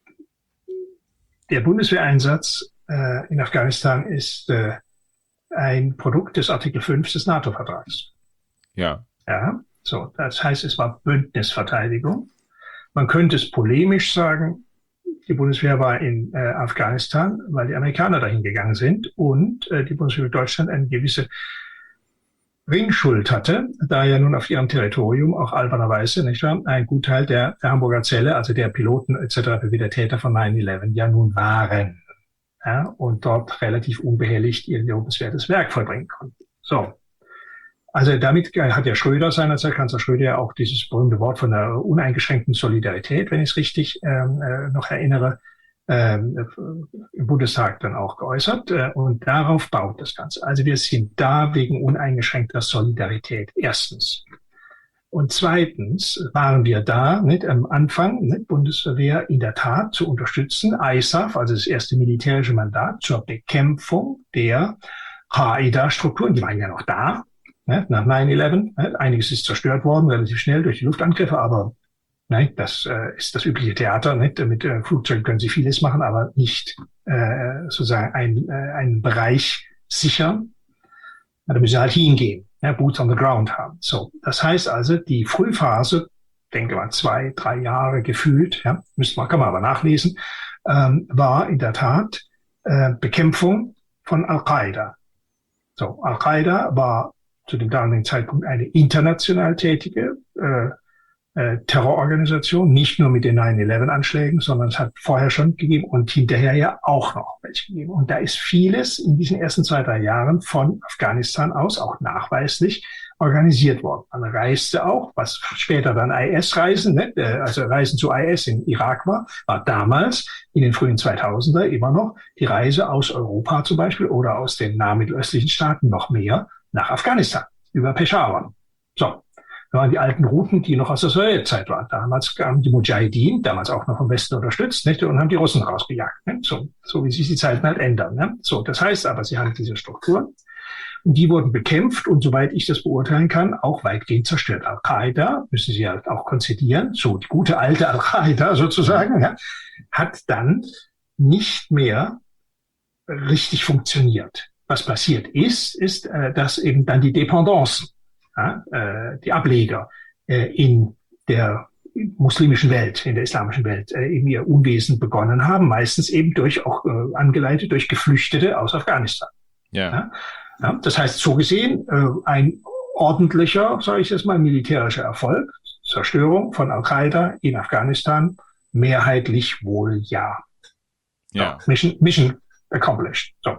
der Bundeswehreinsatz äh, in Afghanistan ist äh, ein Produkt des Artikel fünf des NATO-Vertrags. Ja. Ja, so, das heißt, es war Bündnisverteidigung. Man könnte es polemisch sagen, die Bundeswehr war in äh, Afghanistan, weil die Amerikaner dahin gegangen sind und äh, die Bundeswehr mit Deutschland eine gewisse Ringschuld hatte, da ja nun auf ihrem Territorium auch albernerweise, nicht wahr, ein Gutteil der, der Hamburger Zelle, also der Piloten et cetera, wie der Täter von nine eleven ja nun waren. Ja, und dort relativ unbehelligt ihr lobenswertes Werk vollbringen konnten. So. Also damit hat ja Schröder seinerzeit, Kanzler Schröder, ja auch dieses berühmte Wort von der uneingeschränkten Solidarität, wenn ich es richtig ähm, äh, noch erinnere, ähm, im Bundestag dann auch geäußert. Äh, und darauf baut das Ganze. Also wir sind da wegen uneingeschränkter Solidarität. Erstens. Und zweitens waren wir da, nicht, am Anfang, nicht, Bundeswehr in der Tat zu unterstützen, I S A F, also das erste militärische Mandat zur Bekämpfung der Al-Qaida-Strukturen, die waren ja noch da, ne, nach neun elf. Ne, einiges ist zerstört worden, relativ schnell durch die Luftangriffe, aber nein, das äh, ist das übliche Theater. Nicht? Mit äh, Flugzeugen können sie vieles machen, aber nicht äh, sozusagen ein, äh, einen Bereich sichern. Da müssen sie halt hingehen, ja, Boots on the ground haben. So, das heißt also, die Frühphase, denke mal zwei, drei Jahre gefühlt, ja, müsste man, kann man aber nachlesen, ähm, war in der Tat äh, Bekämpfung von Al-Qaida. So, Al-Qaida war zu dem damaligen Zeitpunkt eine international tätige äh, äh, Terrororganisation, nicht nur mit den neun elf Anschlägen, sondern es hat vorher schon gegeben und hinterher ja auch noch welche gegeben. Und da ist vieles in diesen ersten zwei, drei Jahren von Afghanistan aus auch nachweislich organisiert worden. Man reiste auch, was später dann I S-Reisen, ne, also Reisen zu I S in Irak war, war damals in den frühen zweitausender immer noch die Reise aus Europa zum Beispiel oder aus den nahmittelöstlichen Staaten noch mehr nach Afghanistan über Peshawar. So. Das waren die alten Routen, die noch aus der Sowjetzeit waren. Damals kamen die Mujahideen, damals auch noch vom Westen unterstützt, nicht, und haben die Russen rausgejagt. Nicht? So, so wie sich die Zeiten halt ändern. Ne? So, das heißt aber, sie haben diese Strukturen. Und die wurden bekämpft und soweit ich das beurteilen kann, auch weitgehend zerstört. Al-Qaida, müssen Sie halt auch konzidieren, so die gute alte Al-Qaida sozusagen, ja, hat dann nicht mehr richtig funktioniert. Was passiert ist, ist, äh, dass eben dann die Dependancen, ja, äh, die Ableger äh, in der muslimischen Welt, in der islamischen Welt, äh, eben ihr Unwesen begonnen haben, meistens eben durch, auch äh, angeleitet durch Geflüchtete aus Afghanistan. Ja. Ja? Ja, das heißt, so gesehen, äh, ein ordentlicher, sage ich jetzt mal, militärischer Erfolg, Zerstörung von Al-Qaida in Afghanistan, mehrheitlich wohl ja. Ja. So, Mission, Mission accomplished. So.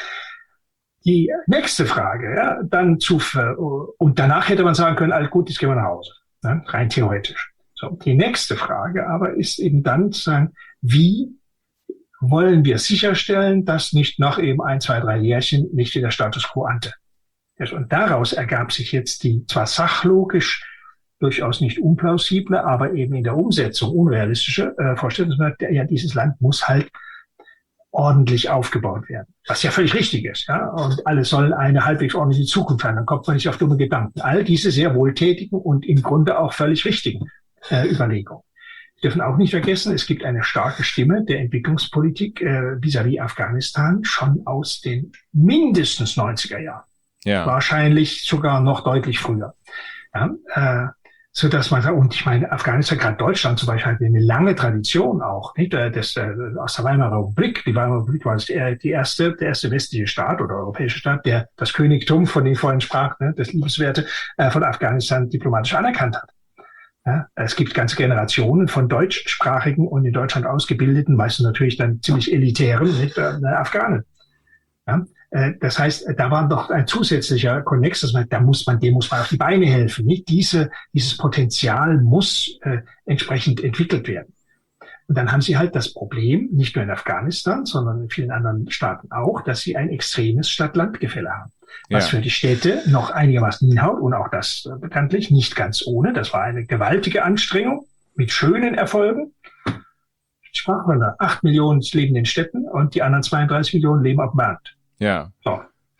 Die nächste Frage, ja, dann zu, und danach hätte man sagen können, alles gut, jetzt gehen wir nach Hause, ne, rein theoretisch. So, die nächste Frage aber ist eben dann zu sagen, wie wollen wir sicherstellen, dass nicht nach eben ein, zwei, drei Jährchen nicht wieder Status quo ante. Und daraus ergab sich jetzt die zwar sachlogisch durchaus nicht unplausible, aber eben in der Umsetzung unrealistische äh, Vorstellung, ja, dieses Land muss halt ordentlich aufgebaut werden. Was ja völlig richtig ist, ja. Und alle sollen eine halbwegs ordentliche Zukunft haben. Dann kommt man nicht auf dumme Gedanken. All diese sehr wohltätigen und im Grunde auch völlig richtigen äh, Überlegungen. Wir dürfen auch nicht vergessen, es gibt eine starke Stimme der Entwicklungspolitik äh, vis-à-vis Afghanistan schon aus den mindestens neunziger Jahren. Ja. Wahrscheinlich sogar noch deutlich früher. Ja, äh, so dass man sagt, und ich meine, Afghanistan, gerade Deutschland zum Beispiel, hat eine lange Tradition auch, nicht? Das, äh, aus der Weimarer Republik. Die Weimarer Republik war das die, die erste, der erste westliche Staat oder europäische Staat, der das Königtum, von dem ich vorhin sprach, ne, das Liebenswerte, äh, von Afghanistan diplomatisch anerkannt hat. Ja, es gibt ganze Generationen von deutschsprachigen und in Deutschland ausgebildeten, meistens natürlich dann ziemlich elitären, nicht, äh, Afghanen. Ja, äh, das heißt, da war noch ein zusätzlicher Konnex, dass man, da muss man, dem muss man auf die Beine helfen. Nicht diese, dieses Potenzial muss äh, entsprechend entwickelt werden. Und dann haben sie halt das Problem, nicht nur in Afghanistan, sondern in vielen anderen Staaten auch, dass sie ein extremes Stadt-Land-Gefälle haben. Was ja für die Städte noch einigermaßen hinhaut und auch das äh, bekanntlich nicht ganz ohne. Das war eine gewaltige Anstrengung mit schönen Erfolgen. Sprachen wir da. Acht Millionen leben in den Städten und die anderen zweiunddreißig Millionen leben auf dem Land. Ja. So.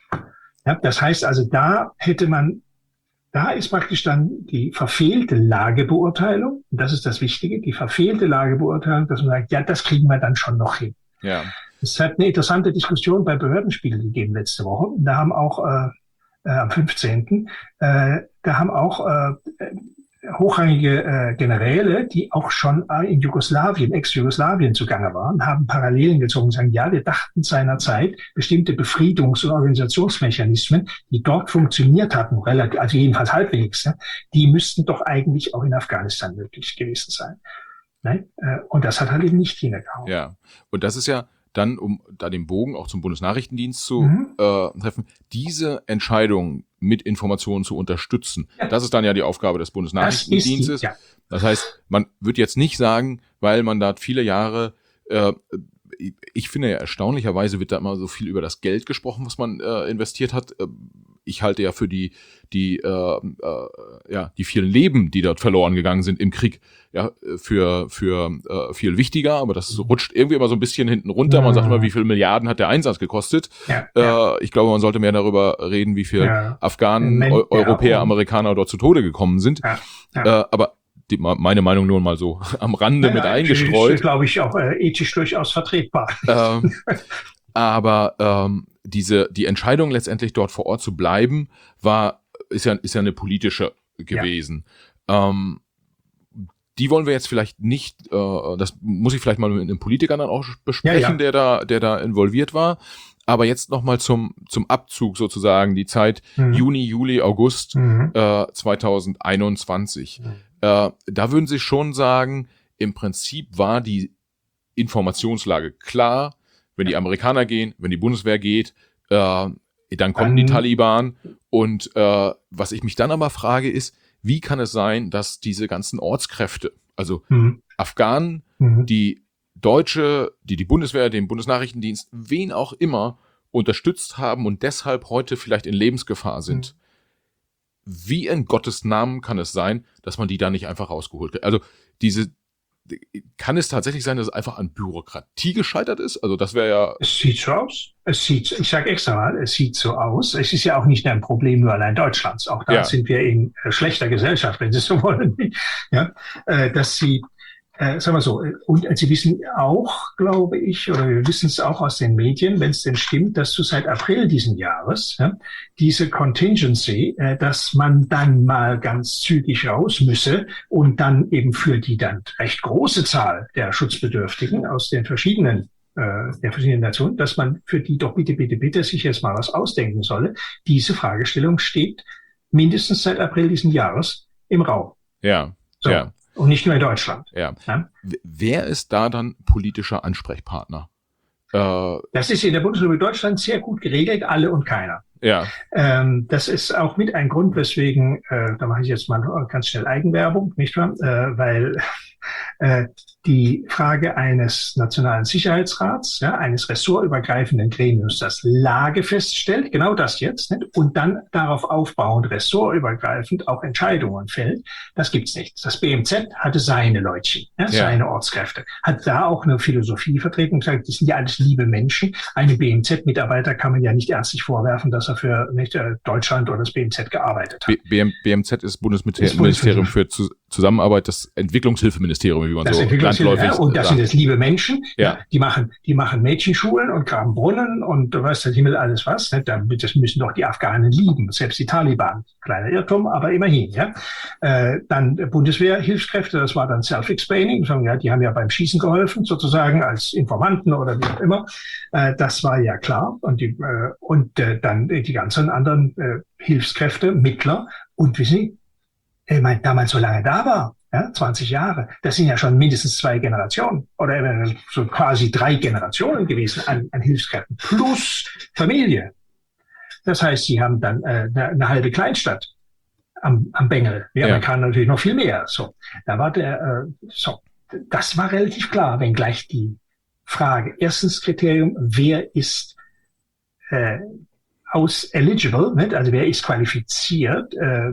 Ja, das heißt also, da hätte man, da ist praktisch dann die verfehlte Lagebeurteilung. Und das ist das Wichtige, die verfehlte Lagebeurteilung, dass man sagt, ja, das kriegen wir dann schon noch hin. Ja. Es hat eine interessante Diskussion bei Behördenspiegel gegeben letzte Woche. Da haben auch äh, äh, am fünfzehnten Äh, da haben auch äh, hochrangige äh, Generäle, die auch schon äh, in Jugoslawien, Ex-Jugoslawien zugange waren, haben Parallelen gezogen und sagen, ja, wir dachten seinerzeit, bestimmte Befriedungs- und Organisationsmechanismen, die dort funktioniert hatten, relativ, also jedenfalls halbwegs, ne, die müssten doch eigentlich auch in Afghanistan möglich gewesen sein. Ne? Äh, und das hat halt eben nicht hingehauen. Ja, und das ist ja dann, um da den Bogen auch zum Bundesnachrichtendienst zu Mhm. äh, treffen, diese Entscheidung mit Informationen zu unterstützen. Ja. Das ist dann ja die Aufgabe des Das ist Bundesnachrichtendienstes. die, ja. Das heißt, man wird jetzt nicht sagen, weil man da viele Jahre, äh, ich finde ja erstaunlicherweise wird da immer so viel über das Geld gesprochen, was man äh, investiert hat. Äh, ich halte ja für die, die, äh, äh, ja, die vielen Leben, die dort verloren gegangen sind im Krieg, ja, für, für äh, viel wichtiger, aber das rutscht irgendwie immer so ein bisschen hinten runter. Man sagt immer, wie viele Milliarden hat der Einsatz gekostet. Ja, äh, ja. Ich glaube, man sollte mehr darüber reden, wie viele Ja. Afghanen, Men- Eu Europäer, ja, und- Amerikaner dort zu Tode gekommen sind. Ja, ja. Äh, aber die, meine Meinung nur mal so am Rande mit Ja, eingestreut. ist, glaube ich, auch äh, ethisch durchaus vertretbar. Ähm, aber ähm, diese, die Entscheidung letztendlich dort vor Ort zu bleiben, war, ist ja, ist ja eine politische gewesen. Ja. Ähm, die wollen wir jetzt vielleicht nicht, äh, das muss ich vielleicht mal mit einem Politiker dann auch besprechen, ja, ja. der da, der da involviert war. Aber jetzt nochmal zum, zum Abzug sozusagen, die Zeit mhm. Juni, Juli, August mhm. äh, zweitausendeinundzwanzig. Mhm. Äh, da würden Sie schon sagen, im Prinzip war die Informationslage klar. Wenn die Amerikaner gehen, wenn die Bundeswehr geht, äh, dann kommen um, die Taliban. Und äh, was ich mich dann aber frage ist, wie kann es sein, dass diese ganzen Ortskräfte, also mhm. Afghanen, mhm. die Deutsche, die die Bundeswehr, den Bundesnachrichtendienst, wen auch immer unterstützt haben und deshalb heute vielleicht in Lebensgefahr sind. Mhm. Wie in Gottes Namen kann es sein, dass man die da nicht einfach rausgeholt hat? Also diese, kann es tatsächlich sein, dass es einfach an Bürokratie gescheitert ist? Also das wäre ja... Es sieht so aus. Es sieht, ich sage extra mal, es sieht so aus. Es ist ja auch nicht ein Problem nur allein Deutschlands. Auch da ja. sind wir in äh, schlechter Gesellschaft, wenn Sie so wollen. Ja, äh, dass sie Äh, sagen wir so, und Sie wissen auch, glaube ich, oder wir wissen es auch aus den Medien, wenn es denn stimmt, dass du seit April diesen Jahres ja, diese Contingency, äh, dass man dann mal ganz zügig raus müsse und dann eben für die dann recht große Zahl der Schutzbedürftigen aus den verschiedenen äh, der verschiedenen Nationen, dass man für die doch bitte, bitte, bitte sich jetzt mal was ausdenken solle. Diese Fragestellung steht mindestens seit April diesen Jahres im Raum. Ja, so. ja. Und nicht nur in Deutschland. Ja. ja. Wer ist da dann politischer Ansprechpartner? Äh, das ist in der Bundesrepublik Deutschland sehr gut geregelt, alle und keiner. Ja. Ähm, das ist auch mit ein Grund, weswegen, äh, da mache ich jetzt mal ganz schnell Eigenwerbung, nicht wahr? Äh, weil äh, die Frage eines Nationalen Sicherheitsrats, ja, eines ressortübergreifenden Gremiums, das Lage feststellt, genau das jetzt, nicht? Und dann darauf aufbauend ressortübergreifend auch Entscheidungen fällt, das gibt's nicht. Das B M Z hatte seine Leutchen, ja, ja. seine Ortskräfte, hat da auch eine Philosophie vertreten und gesagt, das sind ja alles liebe Menschen. Einem B M Z-Mitarbeiter kann man ja nicht ernstlich vorwerfen, dass er für nicht, äh, Deutschland oder das B M Z gearbeitet hat. B M Z ist Bundesministerium für Zusammenarbeit, das Entwicklungshilfeministerium, wie man das so landläufig ja, und das sagt. sind jetzt liebe Menschen, ja. Ja, die machen, die machen Mädchenschulen und graben Brunnen und du weißt der Himmel alles was. Ne? Das müssen doch die Afghanen lieben, selbst die Taliban. Kleiner Irrtum, aber immerhin. Ja. Äh, dann Bundeswehrhilfskräfte, das war dann self-explaining. Ja, die haben ja beim Schießen geholfen, sozusagen als Informanten oder wie auch immer. Äh, das war ja klar. Und die, äh, und äh, dann die ganzen anderen äh, Hilfskräfte, Mittler. Und wissen Sie, ich meine, damals so lange da war, ja, zwanzig Jahre, das sind ja schon mindestens zwei Generationen oder äh, so quasi drei Generationen gewesen an, an Hilfskräften plus Familie. Das heißt, sie haben dann äh, eine, eine halbe Kleinstadt am, am Bengel. Ja, ja. Man kann natürlich noch viel mehr. So, da war der, äh, so, das war relativ klar, wenngleich die Frage, erstens Kriterium, wer ist äh, aus eligible, nicht? Also wer ist qualifiziert, äh,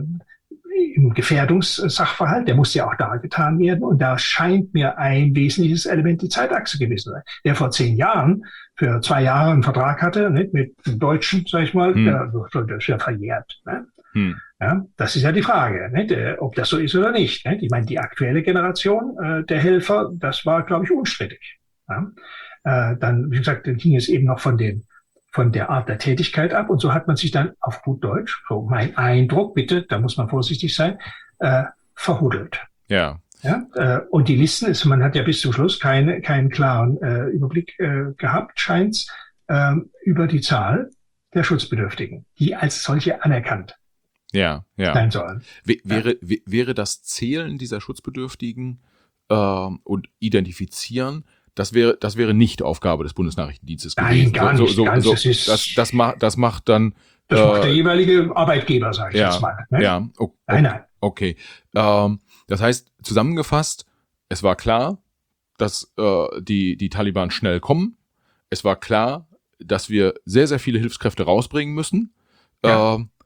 im Gefährdungssachverhalt, der muss ja auch dargetan werden. Und da scheint mir ein wesentliches Element die Zeitachse gewesen sein. Der vor zehn Jahren für zwei Jahre einen Vertrag hatte, nicht, mit dem Deutschen, sag ich mal, hm. der, der ist ja verjährt. Ne? Hm. Ja, das ist ja die Frage, nicht, ob das so ist oder nicht. nicht? Ich meine, die aktuelle Generation äh, der Helfer, das war, glaube ich, unstrittig. Ja? Äh, dann, wie gesagt, dann ging es eben noch von den von der Art der Tätigkeit ab. Und so hat man sich dann auf gut Deutsch, so mein Eindruck, bitte, da muss man vorsichtig sein, äh, verhuddelt. Ja. Ja, äh, und die Listen ist, man hat ja bis zum Schluss keine, keinen klaren äh, Überblick äh, gehabt, scheint's, äh, über die Zahl der Schutzbedürftigen, die als solche anerkannt ja, ja. sein sollen. W- wäre, ja. w- wäre das Zählen dieser Schutzbedürftigen äh, und Identifizieren, Das wäre, das wäre nicht Aufgabe des Bundesnachrichtendienstes gewesen. Nein, gar so, nicht. So, gar nicht. so, das, ist, das, das, macht, das macht dann... Das äh, macht der jeweilige Arbeitgeber, sage ich ja, jetzt mal. Ne? Ja, okay. Nein, nein. Okay. Ähm, das heißt, zusammengefasst, es war klar, dass äh, die, die Taliban schnell kommen. Es war klar, dass wir sehr, sehr viele Hilfskräfte rausbringen müssen. Ja. Äh,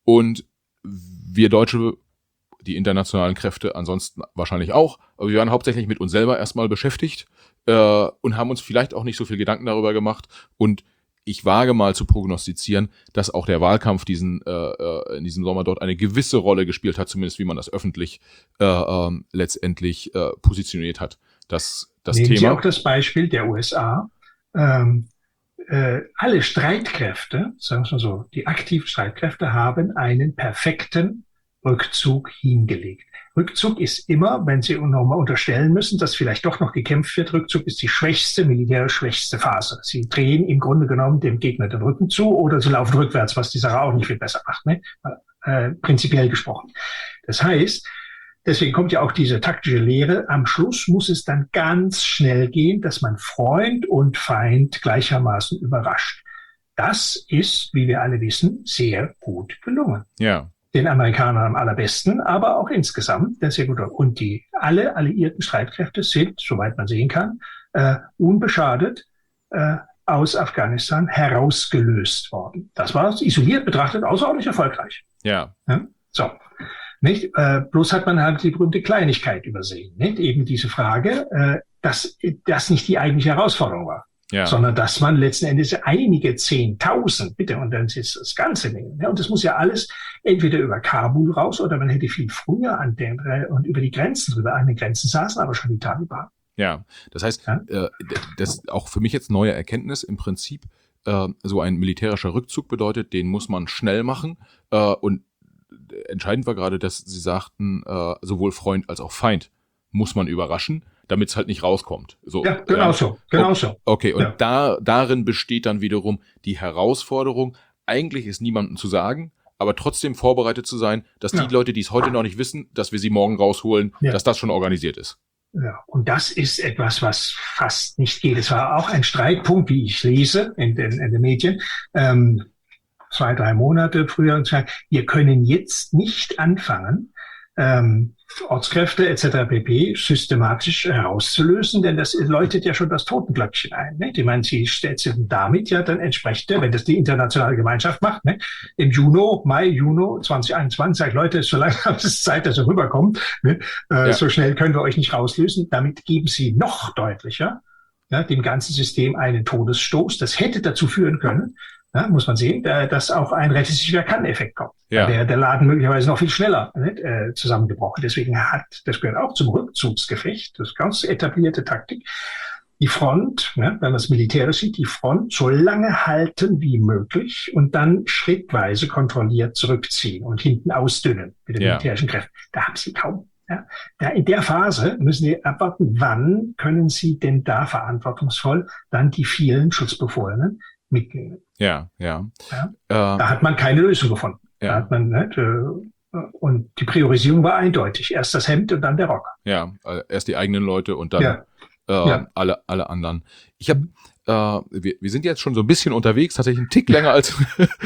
und wir Deutsche, die internationalen Kräfte ansonsten wahrscheinlich auch, aber wir waren hauptsächlich mit uns selber erstmal beschäftigt äh, und haben uns vielleicht auch nicht so viel Gedanken darüber gemacht und ich wage mal zu prognostizieren, dass auch der Wahlkampf diesen äh, in diesem Sommer dort eine gewisse Rolle gespielt hat, zumindest wie man das öffentlich äh, äh, letztendlich äh, positioniert hat. Das, das Nehmen Thema. Sie auch das Beispiel der U S A. Ähm, äh, alle Streitkräfte, sagen wir mal so, die aktiven Streitkräfte haben einen perfekten Rückzug hingelegt. Rückzug ist immer, wenn Sie nochmal unterstellen müssen, dass vielleicht doch noch gekämpft wird, Rückzug ist die schwächste, militärisch schwächste Phase. Sie drehen im Grunde genommen dem Gegner den Rücken zu oder sie laufen rückwärts, was die Sache auch nicht viel besser macht, ne? äh, prinzipiell gesprochen. Das heißt, deswegen kommt ja auch diese taktische Lehre. Am Schluss muss es dann ganz schnell gehen, dass man Freund und Feind gleichermaßen überrascht. Das ist, wie wir alle wissen, sehr gut gelungen. Ja. Den Amerikanern am allerbesten, aber auch insgesamt sehr gut. Und die alle alliierten Streitkräfte sind, soweit man sehen kann, äh, unbeschadet äh, aus Afghanistan herausgelöst worden. Das war isoliert betrachtet außerordentlich erfolgreich. Ja. Ja? So. Nicht? Äh, bloß hat man halt die berühmte Kleinigkeit übersehen. Nicht? Eben diese Frage, äh, dass das nicht die eigentliche Herausforderung war. Ja. Sondern dass man letzten Endes einige Zehntausend, bitte, und dann ist das Ganze nehmen. Ja, und das muss ja alles entweder über Kabul raus oder man hätte viel früher an den und über die Grenzen drüber. An den Grenzen saßen aber schon die Taliban. Ja, das heißt, ja? Äh, das ist auch für mich jetzt neue Erkenntnis im Prinzip. Äh, so ein militärischer Rückzug bedeutet, den muss man schnell machen. Äh, und entscheidend war gerade, dass Sie sagten, äh, sowohl Freund als auch Feind muss man überraschen, damit es halt nicht rauskommt. So, ja, genau ja. so, genau okay, so. Okay, und ja. da darin besteht dann wiederum die Herausforderung, eigentlich ist niemandem zu sagen, aber trotzdem vorbereitet zu sein, dass ja. die Leute, die es heute noch nicht wissen, dass wir sie morgen rausholen, ja. dass das schon organisiert ist. Ja, und das ist etwas, was fast nicht geht. Es war auch ein Streitpunkt, wie ich lese in den, in den Medien, ähm, zwei, drei Monate früher und sagen, wir können jetzt nicht anfangen, ähm, Ortskräfte et cetera pp. Systematisch herauszulösen, denn das läutet ja schon das Totenglöckchen ein. Ne? Ich meine, sie setzen damit ja dann entsprechend, wenn das die internationale Gemeinschaft macht, ne? Im Juni, Mai, Juni zwanzig einundzwanzig sagt, Leute, so lange haben es Zeit, dass ihr rüberkommt. Ne? Äh, ja. So schnell können wir euch nicht rauslösen. Damit geben sie noch deutlicher ja, dem ganzen System einen Todesstoß. Das hätte dazu führen können, ja, muss man sehen, dass auch ein Rette-sich-wer-kann-Effekt kommt. Ja. Da wäre der Laden möglicherweise noch viel schneller nicht, äh, zusammengebrochen. Deswegen hat, das gehört auch zum Rückzugsgefecht, das ist ganz etablierte Taktik, die Front, ne, wenn man es militärisch sieht, die Front so lange halten wie möglich und dann schrittweise kontrolliert zurückziehen und hinten ausdünnen mit den ja. militärischen Kräften. Da haben sie kaum. Ja. Da in der Phase müssen Sie abwarten, wann können Sie denn da verantwortungsvoll dann die vielen Schutzbefohlenen mitnehmen. Ja, ja. ja. Äh, da hat man keine Lösung gefunden. Ja. Da hat man, nicht, äh, und die Priorisierung war eindeutig. Erst das Hemd und dann der Rock. Ja, erst die eigenen Leute und dann ja. Äh, ja. alle, alle anderen. Ich habe, äh, wir, wir sind jetzt schon so ein bisschen unterwegs, tatsächlich einen Tick länger als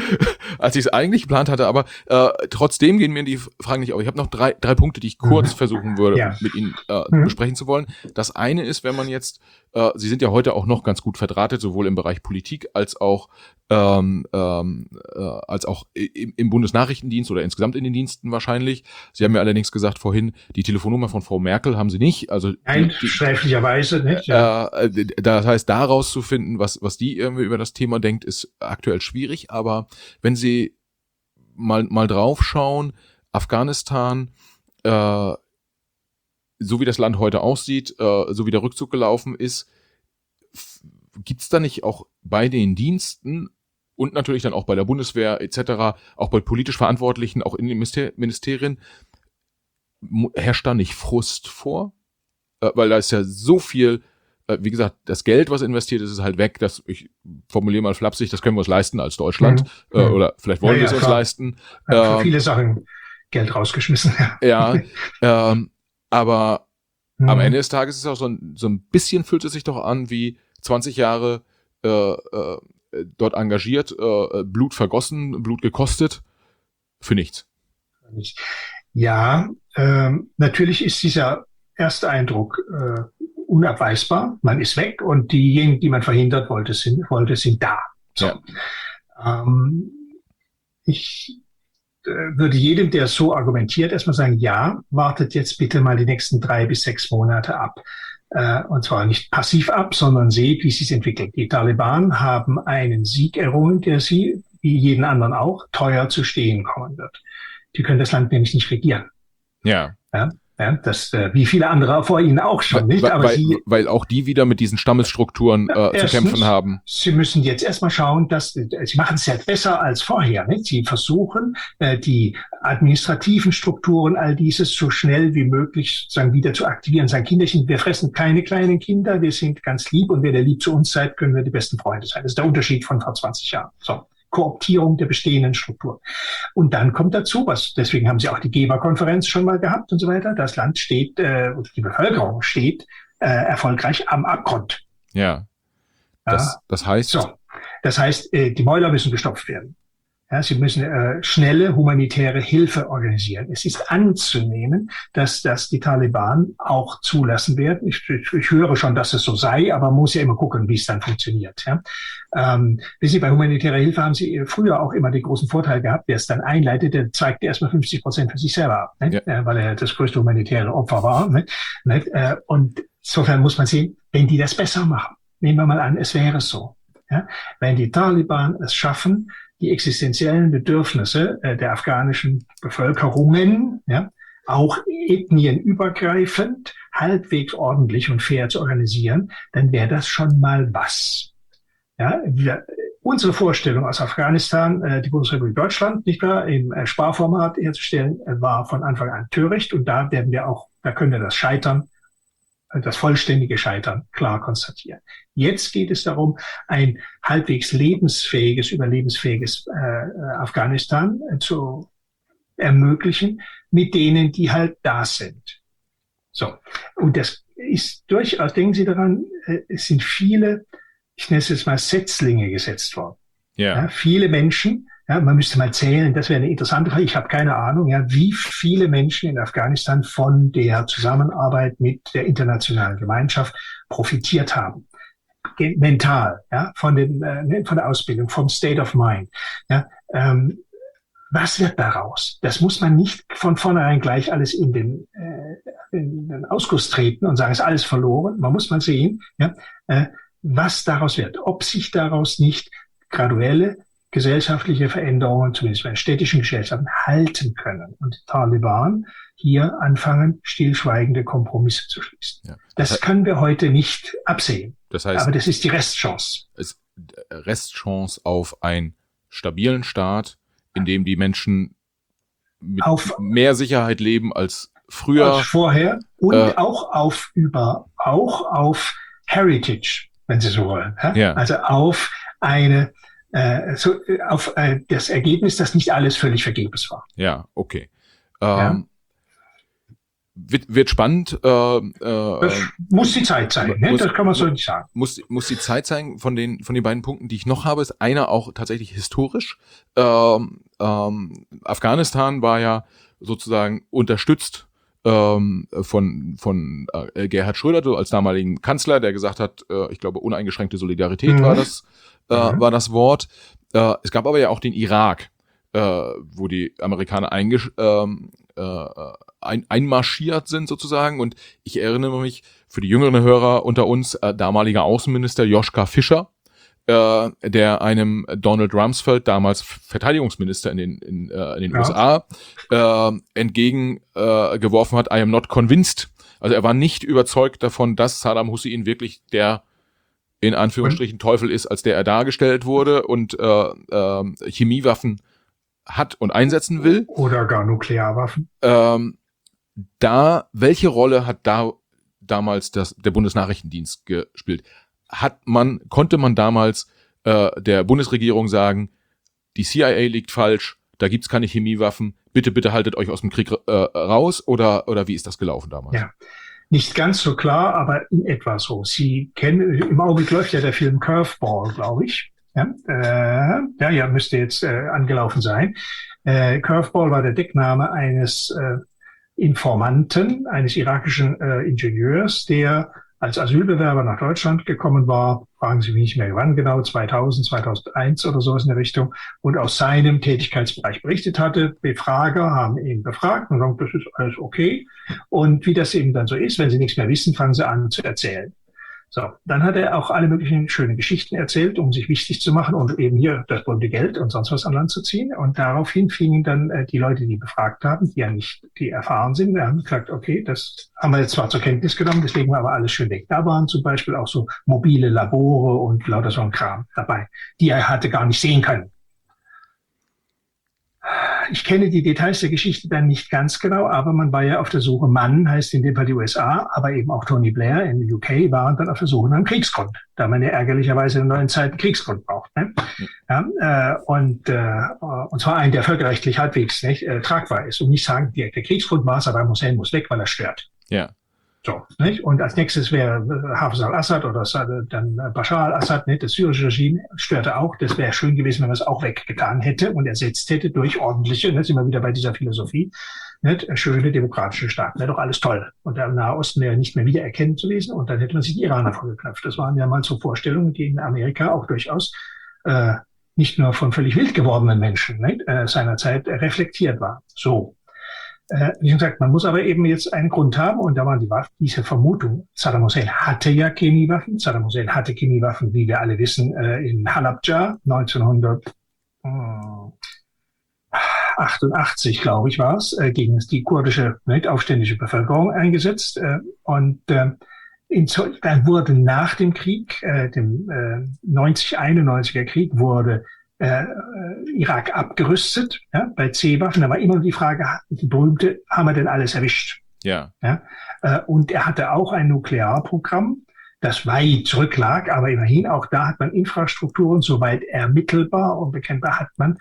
als ich es eigentlich geplant hatte, aber äh, trotzdem gehen mir die Fragen nicht auf. Ich habe noch drei drei Punkte, die ich kurz mhm. versuchen würde, ja. mit Ihnen äh, mhm. besprechen zu wollen. Das eine ist, wenn man jetzt, äh, Sie sind ja heute auch noch ganz gut verdrahtet, sowohl im Bereich Politik als auch ähm, ähm, äh, als auch im, im Bundesnachrichtendienst oder insgesamt in den Diensten wahrscheinlich. Sie haben mir allerdings gesagt vorhin, die Telefonnummer von Frau Merkel haben Sie nicht. Also Nein, die, schriftlicherweise nicht. Ja. Äh, das heißt, da rauszufinden, was was die irgendwie über das Thema denkt, ist aktuell schwierig. Aber wenn Sie mal mal drauf schauen, Afghanistan, äh, so wie das Land heute aussieht, äh, so wie der Rückzug gelaufen ist, f- gibt's da nicht auch bei den Diensten und natürlich dann auch bei der Bundeswehr et cetera, auch bei politisch Verantwortlichen, auch in den Minister- Ministerien, mu- herrscht da nicht Frust vor? Äh, weil da ist ja so viel, äh, wie gesagt, das Geld, was investiert ist, ist halt weg. Das, ich formuliere mal flapsig, das können wir uns leisten als Deutschland. Mhm. Äh, oder vielleicht wollen ja, wir es ja, uns klar. leisten. Ja, für ähm, viele Sachen Geld rausgeschmissen. Ja, ähm, aber mhm. am Ende des Tages ist es auch so ein, so ein bisschen fühlt es sich doch an wie zwanzig Jahre äh, äh, dort engagiert, äh, Blut vergossen, Blut gekostet, für nichts. Ja, ähm, natürlich ist dieser erste Eindruck äh, unabweisbar. Man ist weg und diejenigen, die man verhindert wollte, sind, wollte, sind da. So. Ja. Ähm, ich würde jedem, der so argumentiert, erstmal sagen, ja, wartet jetzt bitte mal die nächsten drei bis sechs Monate ab. Äh, und zwar nicht passiv ab, sondern seht, wie es sich entwickelt. Die Taliban haben einen Sieg errungen, der sie, wie jeden anderen auch, teuer zu stehen kommen wird. Die können das Land nämlich nicht regieren. Ja. Ja, ja das, äh, wie viele andere vor ihnen auch schon, weil, nicht? Aber weil, sie, weil auch die wieder mit diesen Stammesstrukturen äh, erstens, zu kämpfen haben. Sie müssen jetzt erstmal schauen, dass sie machen es ja besser als vorher. Nicht? Sie versuchen, äh, die administrativen Strukturen, all dieses so schnell wie möglich sozusagen wieder zu aktivieren. Sagen Kinderchen, wir fressen keine kleinen Kinder, wir sind ganz lieb und wer der lieb zu uns seid, können wir die besten Freunde sein. Das ist der Unterschied von vor zwanzig Jahren. So. Kooptierung der bestehenden Struktur. Und dann kommt dazu, was, deswegen haben sie auch die Geberkonferenz schon mal gehabt und so weiter. Das Land steht, äh, die Bevölkerung steht äh, erfolgreich am Abgrund. Ja. Das, ja. das heißt? So. Das heißt, äh, die Mäuler müssen gestopft werden. Ja, sie müssen äh, schnelle humanitäre Hilfe organisieren. Es ist anzunehmen, dass das die Taliban auch zulassen werden. Ich, ich, ich höre schon, dass es so sei, aber man muss ja immer gucken, wie es dann funktioniert. Ja. Ähm, wissen Sie, bei humanitärer Hilfe haben Sie früher auch immer den großen Vorteil gehabt, wer es dann einleitet, der zeigt erstmal fünfzig Prozent für sich selber ab, ne? Ja. Äh, weil er das größte humanitäre Opfer war. Ne? Ne? Äh, und insofern muss man sehen, wenn die das besser machen, nehmen wir mal an, es wäre so. Ja? Wenn die Taliban es schaffen, die existenziellen Bedürfnisse äh, der afghanischen Bevölkerungen, ja, auch ethnienübergreifend, halbwegs ordentlich und fair zu organisieren, dann wäre das schon mal was. Ja, wir, unsere Vorstellung aus Afghanistan, äh, die Bundesrepublik Deutschland, nicht wahr, im äh, Sparformat herzustellen, äh, war von Anfang an töricht und da werden wir auch, da können wir das Scheitern, das vollständige Scheitern klar konstatieren. Jetzt geht es darum, ein halbwegs lebensfähiges, überlebensfähiges äh, Afghanistan äh, zu ermöglichen, mit denen, die halt da sind. So. Und das ist durchaus, denken Sie daran, äh, es sind viele, ich nenne es jetzt mal Setzlinge gesetzt worden. Ja. Ja, viele Menschen, ja, man müsste mal zählen, das wäre eine interessante Frage, ich habe keine Ahnung, ja, wie viele Menschen in Afghanistan von der Zusammenarbeit mit der internationalen Gemeinschaft profitiert haben. Mental, ja, von, den, äh, von der Ausbildung, vom State of Mind. Ja, ähm, was wird daraus? Das muss man nicht von vornherein gleich alles in den, äh, in den Ausguss treten und sagen, es ist alles verloren. Man muss mal sehen, ja, äh, was daraus wird. Ob sich daraus nicht graduelle gesellschaftliche Veränderungen, zumindest bei städtischen Gesellschaften, halten können. Und die Taliban hier anfangen, stillschweigende Kompromisse zu schließen. Ja. Das, das können wir heute nicht absehen. Das heißt, aber das ist die Restchance. Es Restchance auf einen stabilen Staat, in dem die Menschen mit auf, mehr Sicherheit leben als früher. Als vorher. Und äh, auch auf über, auch auf Heritage, wenn Sie so wollen. Ja? Ja. Also auf eine Äh, so, auf äh, das Ergebnis, dass nicht alles völlig vergebens war. Ja, okay. Ähm, ja. Wird, wird spannend. Äh, äh, das muss die Zeit sein, ne? Muss, das kann man so nicht sagen. Muss, muss die Zeit sein von den, von den beiden Punkten, die ich noch habe, ist einer auch tatsächlich historisch. Ähm, ähm, Afghanistan war ja sozusagen unterstützt ähm, von, von äh, Gerhard Schröder, so als damaligen Kanzler, der gesagt hat, äh, ich glaube, uneingeschränkte Solidarität mhm. war das. Äh, mhm. war das Wort. Äh, es gab aber ja auch den Irak, äh, wo die Amerikaner eingesch- ähm, äh, ein- einmarschiert sind sozusagen. Und ich erinnere mich, für die jüngeren Hörer unter uns, äh, damaliger Außenminister Joschka Fischer, äh, der einem Donald Rumsfeld, damals Verteidigungsminister in den, in, äh, in den ja. U S A, äh, entgegengeworfen äh, hat, I am not convinced. Also er war nicht überzeugt davon, dass Saddam Hussein wirklich der in Anführungsstrichen und? Teufel ist, als der er dargestellt wurde und äh, äh, Chemiewaffen hat und einsetzen will. Oder gar Nuklearwaffen. Ähm, da, welche Rolle hat da damals das, der Bundesnachrichtendienst gespielt? Hat man, konnte man damals äh, der Bundesregierung sagen, die C I A liegt falsch, da gibt's keine Chemiewaffen, bitte, bitte haltet euch aus dem Krieg äh, raus, oder, oder wie ist das gelaufen damals? Ja. Nicht ganz so klar, aber in etwa so. Sie kennen, im Augenblick läuft ja der Film Curveball, glaube ich. Ja, äh, ja, ja, müsste jetzt äh, angelaufen sein. Äh, Curveball war der Deckname eines äh, Informanten, eines irakischen äh, Ingenieurs, der als Asylbewerber nach Deutschland gekommen war, fragen Sie mich nicht mehr wann genau, zweitausend, zweitausendeins oder sowas in der Richtung, und aus seinem Tätigkeitsbereich berichtet hatte. Befrager haben ihn befragt und gesagt, das ist alles okay. Und wie das eben dann so ist, wenn Sie nichts mehr wissen, fangen Sie an zu erzählen. So, dann hat er auch alle möglichen schönen Geschichten erzählt, um sich wichtig zu machen und eben hier das bunte Geld und sonst was an Land zu ziehen. Und daraufhin fingen dann äh, die Leute, die befragt haben, die ja nicht, die erfahren sind, wir haben gesagt, okay, das haben wir jetzt zwar zur Kenntnis genommen, deswegen war aber alles schön weg. Da waren zum Beispiel auch so mobile Labore und lauter so ein Kram dabei, die er hatte gar nicht sehen können. Ich kenne die Details der Geschichte dann nicht ganz genau, aber man war ja auf der Suche, Mann heißt in dem Fall die U S A, aber eben auch Tony Blair in U K waren dann auf der Suche nach einem Kriegsgrund, da man ja ärgerlicherweise in der neuen Zeit einen Kriegsgrund braucht. Ne? Ja, äh, und, äh, und zwar einen, der völkerrechtlich halbwegs nicht, äh, tragbar ist. Und nicht sagen, der, der Kriegsgrund war, Saddam Hussein muss weg, weil er stört. Ja. So, nicht? Und als nächstes wäre Hafez al-Assad oder dann Bashar al-Assad, nicht? Das syrische Regime störte auch. Das wäre schön gewesen, wenn man es auch weggetan hätte und ersetzt hätte durch ordentliche, ne? Sind wir wieder bei dieser Philosophie, nicht? Schöne demokratische Staaten. Wäre doch alles toll. Und der Nahe Osten wäre nicht mehr wiedererkennend gewesen und dann hätte man sich die Iraner vorgeknöpft. Das waren ja mal so Vorstellungen, die in Amerika auch durchaus äh, nicht nur von völlig wild gewordenen Menschen nicht? Äh, seinerzeit reflektiert war. So. Äh, wie gesagt, man muss aber eben jetzt einen Grund haben und da waren die Waffen, diese Vermutung. Saddam Hussein hatte ja Chemiewaffen. Saddam Hussein hatte Chemiewaffen, wie wir alle wissen, äh, in Halabja neunzehnhundertachtundachtzig, glaube ich, war es, äh, gegen die kurdische nicht, aufständische Bevölkerung eingesetzt. Äh, und äh, in, dann wurde nach dem Krieg, äh, dem äh, neunzig einundneunziger Krieg, wurde Äh, Irak abgerüstet, ja, bei C-Waffen. Da war immer die Frage, die berühmte, haben wir denn alles erwischt? Ja. Ja äh, und er hatte auch ein Nuklearprogramm, das weit zurücklag, aber immerhin auch da hat man Infrastrukturen, soweit ermittelbar und bekennbar, hat man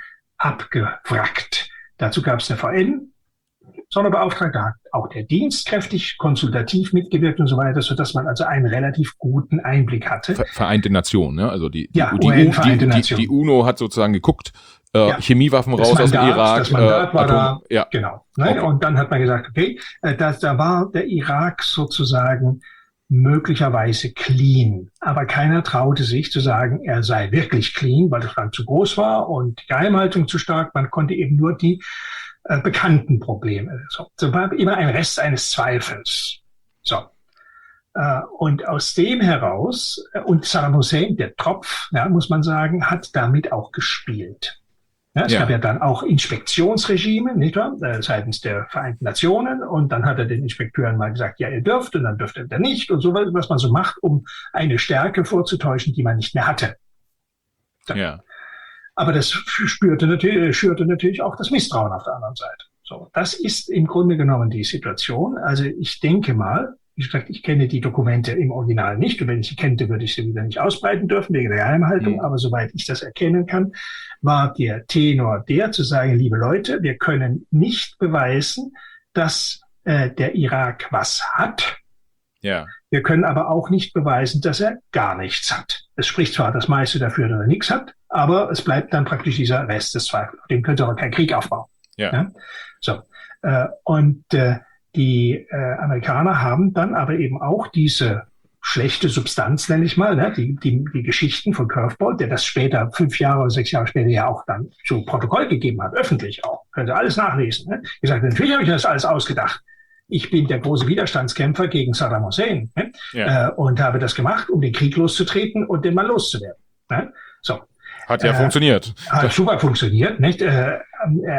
abgewrackt. Dazu gab es eine V N, Sonderbeauftragter, hat auch der Dienst kräftig konsultativ mitgewirkt und so weiter, sodass man also einen relativ guten Einblick hatte. Vereinte Nationen, ne? Also die, die, ja, die, U N, die, die, die, die UNO hat sozusagen geguckt, äh, ja. Chemiewaffen raus das Mandat, aus dem Irak. Das Mandat äh, war Atom, da, ja. genau. Ne? Okay. Und dann hat man gesagt, okay, äh, das, da war der Irak sozusagen möglicherweise clean. Aber keiner traute sich zu sagen, er sei wirklich clean, weil das Land zu groß war und die Geheimhaltung zu stark. Man konnte eben nur die äh, bekannten Probleme. So, so war immer ein Rest eines Zweifels. So. Äh, und aus dem heraus, äh, und Saddam Hussein, der Tropf, ja, muss man sagen, hat damit auch gespielt. Ja, es ja. gab ja dann auch Inspektionsregime, nicht wahr, äh, seitens der Vereinten Nationen. Und dann hat er den Inspekteuren mal gesagt, ja, ihr dürft, und dann dürft ihr nicht. Und so, was man so macht, um eine Stärke vorzutäuschen, die man nicht mehr hatte. So. Ja. Aber das spürte natürlich, schürte natürlich auch das Misstrauen auf der anderen Seite. So, das ist im Grunde genommen die Situation. Also ich denke mal, wie gesagt, ich kenne die Dokumente im Original nicht. Und wenn ich sie kannte, würde ich sie wieder nicht ausbreiten dürfen, wegen der Geheimhaltung. Mhm. Aber soweit ich das erkennen kann, war der Tenor der, zu sagen, liebe Leute, wir können nicht beweisen, dass äh, der Irak was hat. Ja. Wir können aber auch nicht beweisen, dass er gar nichts hat. Es spricht zwar das meiste dafür, dass er nichts hat, aber es bleibt dann praktisch dieser Rest des Zweifels. Dem könnte aber kein Krieg aufbauen. Ja. Ja? So. Äh, und äh, die äh, Amerikaner haben dann aber eben auch diese schlechte Substanz, nenne ich mal, ne? die, die, die Geschichten von Curveball, der das später, fünf Jahre oder sechs Jahre später ja auch dann zu Protokoll gegeben hat, öffentlich auch. Können Sie alles nachlesen. Ne? Ich sagte, natürlich habe ich das alles ausgedacht. Ich bin der große Widerstandskämpfer gegen Saddam Hussein, ne? Ja. äh, und habe das gemacht, um den Krieg loszutreten und den Mann loszuwerden. Ne? So. Hat ja äh, funktioniert. Hat super funktioniert. Nicht? Äh, äh,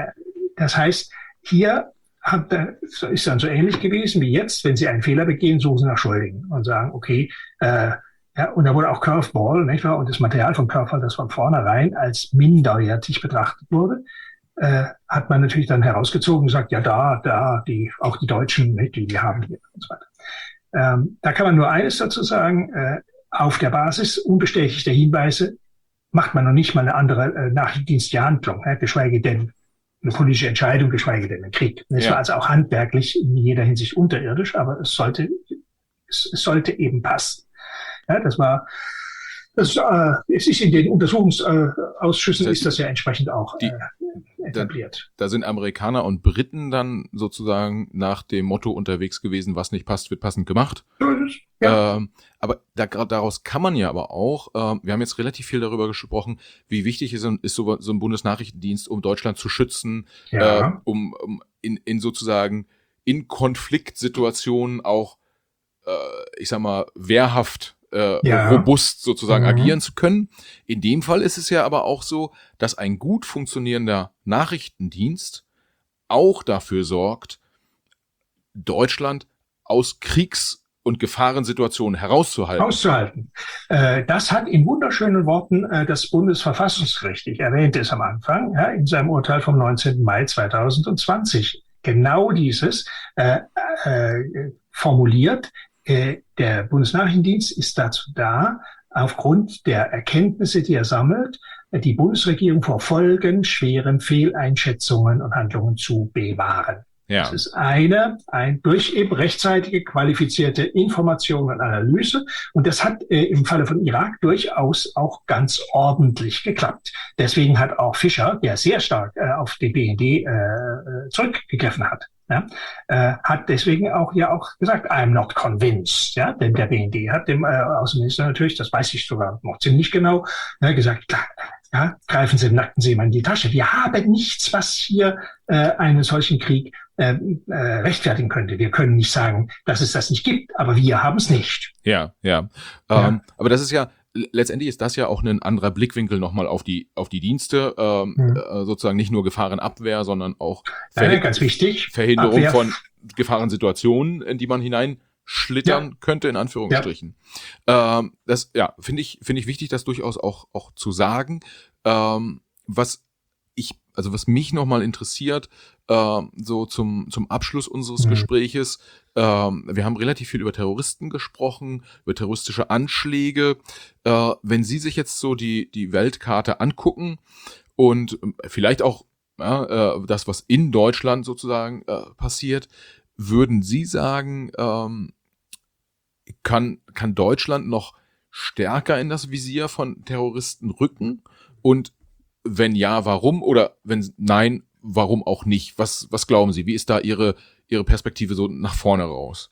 das heißt, hier hat, ist dann so ähnlich gewesen wie jetzt, wenn Sie einen Fehler begehen, suchen Sie nach Schuldigen und sagen, okay, äh, ja, und da wurde auch Curveball, nicht wahr? Und das Material von Curveball, das von vornherein als minderwertig betrachtet wurde, äh, hat man natürlich dann herausgezogen und gesagt, ja, da, da, die, auch die Deutschen, nicht, die, die haben hier und so weiter. Ähm, da kann man nur eines dazu sagen, äh, auf der Basis unbestätigter Hinweise macht man noch nicht mal eine andere äh, nachrichtendienstliche Handlung, äh, geschweige denn eine politische Entscheidung, geschweige denn ein Krieg. Es ja. war also auch handwerklich in jeder Hinsicht unterirdisch, aber es sollte, es, es sollte eben passen. Ja, das war, das, äh, es ist in den Untersuchungsausschüssen das heißt, ist das ja entsprechend auch die, äh, etabliert. Da, da sind Amerikaner und Briten dann sozusagen nach dem Motto unterwegs gewesen, was nicht passt, wird passend gemacht. So ist es. Ja. Ähm, aber da, daraus kann man ja aber auch, ähm, wir haben jetzt relativ viel darüber gesprochen, wie wichtig ist, ist so, so ein Bundesnachrichtendienst, um Deutschland zu schützen, Ja. äh, um, um in, in sozusagen in Konfliktsituationen auch, äh, ich sag mal, wehrhaft, äh, Ja. robust sozusagen Mhm. agieren zu können. In dem Fall ist es ja aber auch so, dass ein gut funktionierender Nachrichtendienst auch dafür sorgt, Deutschland aus Kriegs- und Gefahrensituationen herauszuhalten. Auszuhalten. Äh, das hat in wunderschönen Worten äh, das Bundesverfassungsgericht, ich erwähnte es am Anfang, ja, in seinem Urteil vom neunzehnten Mai zweitausendzwanzig, genau dieses äh, äh, formuliert. Äh, der Bundesnachrichtendienst ist dazu da, aufgrund der Erkenntnisse, die er sammelt, die Bundesregierung vor folgenschweren Fehleinschätzungen und Handlungen zu bewahren. Ja. Das ist eine, ein durch eben rechtzeitige, qualifizierte Information und Analyse. Und das hat äh, im Falle von Irak durchaus auch ganz ordentlich geklappt. Deswegen hat auch Fischer, der sehr stark äh, auf den B N D äh, zurückgegriffen hat, ja, äh, hat deswegen auch ja auch gesagt, I'm not convinced. Ja, denn der B N D hat dem äh, Außenminister natürlich, das weiß ich sogar noch ziemlich genau, ja, gesagt, klar, ja, greifen Sie im nackten Seemann in die Tasche. Wir haben nichts, was hier äh, einen solchen Krieg äh, äh, rechtfertigen könnte. Wir können nicht sagen, dass es das nicht gibt, aber wir haben es nicht. Ja, ja. Ja. Ähm, aber das ist ja, letztendlich ist das ja auch ein anderer Blickwinkel nochmal auf die, auf die Dienste, ähm, Hm. äh, sozusagen nicht nur Gefahrenabwehr, sondern auch Nein, Verhi- ganz wichtig. Verhinderung Abwehr. von Gefahrensituationen, in die man hineinschlittern Ja. könnte, in Anführungsstrichen. Ähm, das, ja, finde ich, finde ich wichtig, das durchaus auch, auch zu sagen. Ähm, was ich, also was mich nochmal interessiert, ähm, so zum, zum Abschluss unseres Hm. Gespräches, ähm, wir haben relativ viel über Terroristen gesprochen, über terroristische Anschläge. Äh, wenn Sie sich jetzt so die, die Weltkarte angucken und ähm, vielleicht auch ja, äh, das, was in Deutschland sozusagen äh, passiert, würden Sie sagen, ähm, kann, kann Deutschland noch stärker in das Visier von Terroristen rücken? Und wenn ja, warum? Oder wenn nein, warum auch nicht? Was, was glauben Sie? Wie ist da Ihre, Ihre Perspektive so nach vorne raus?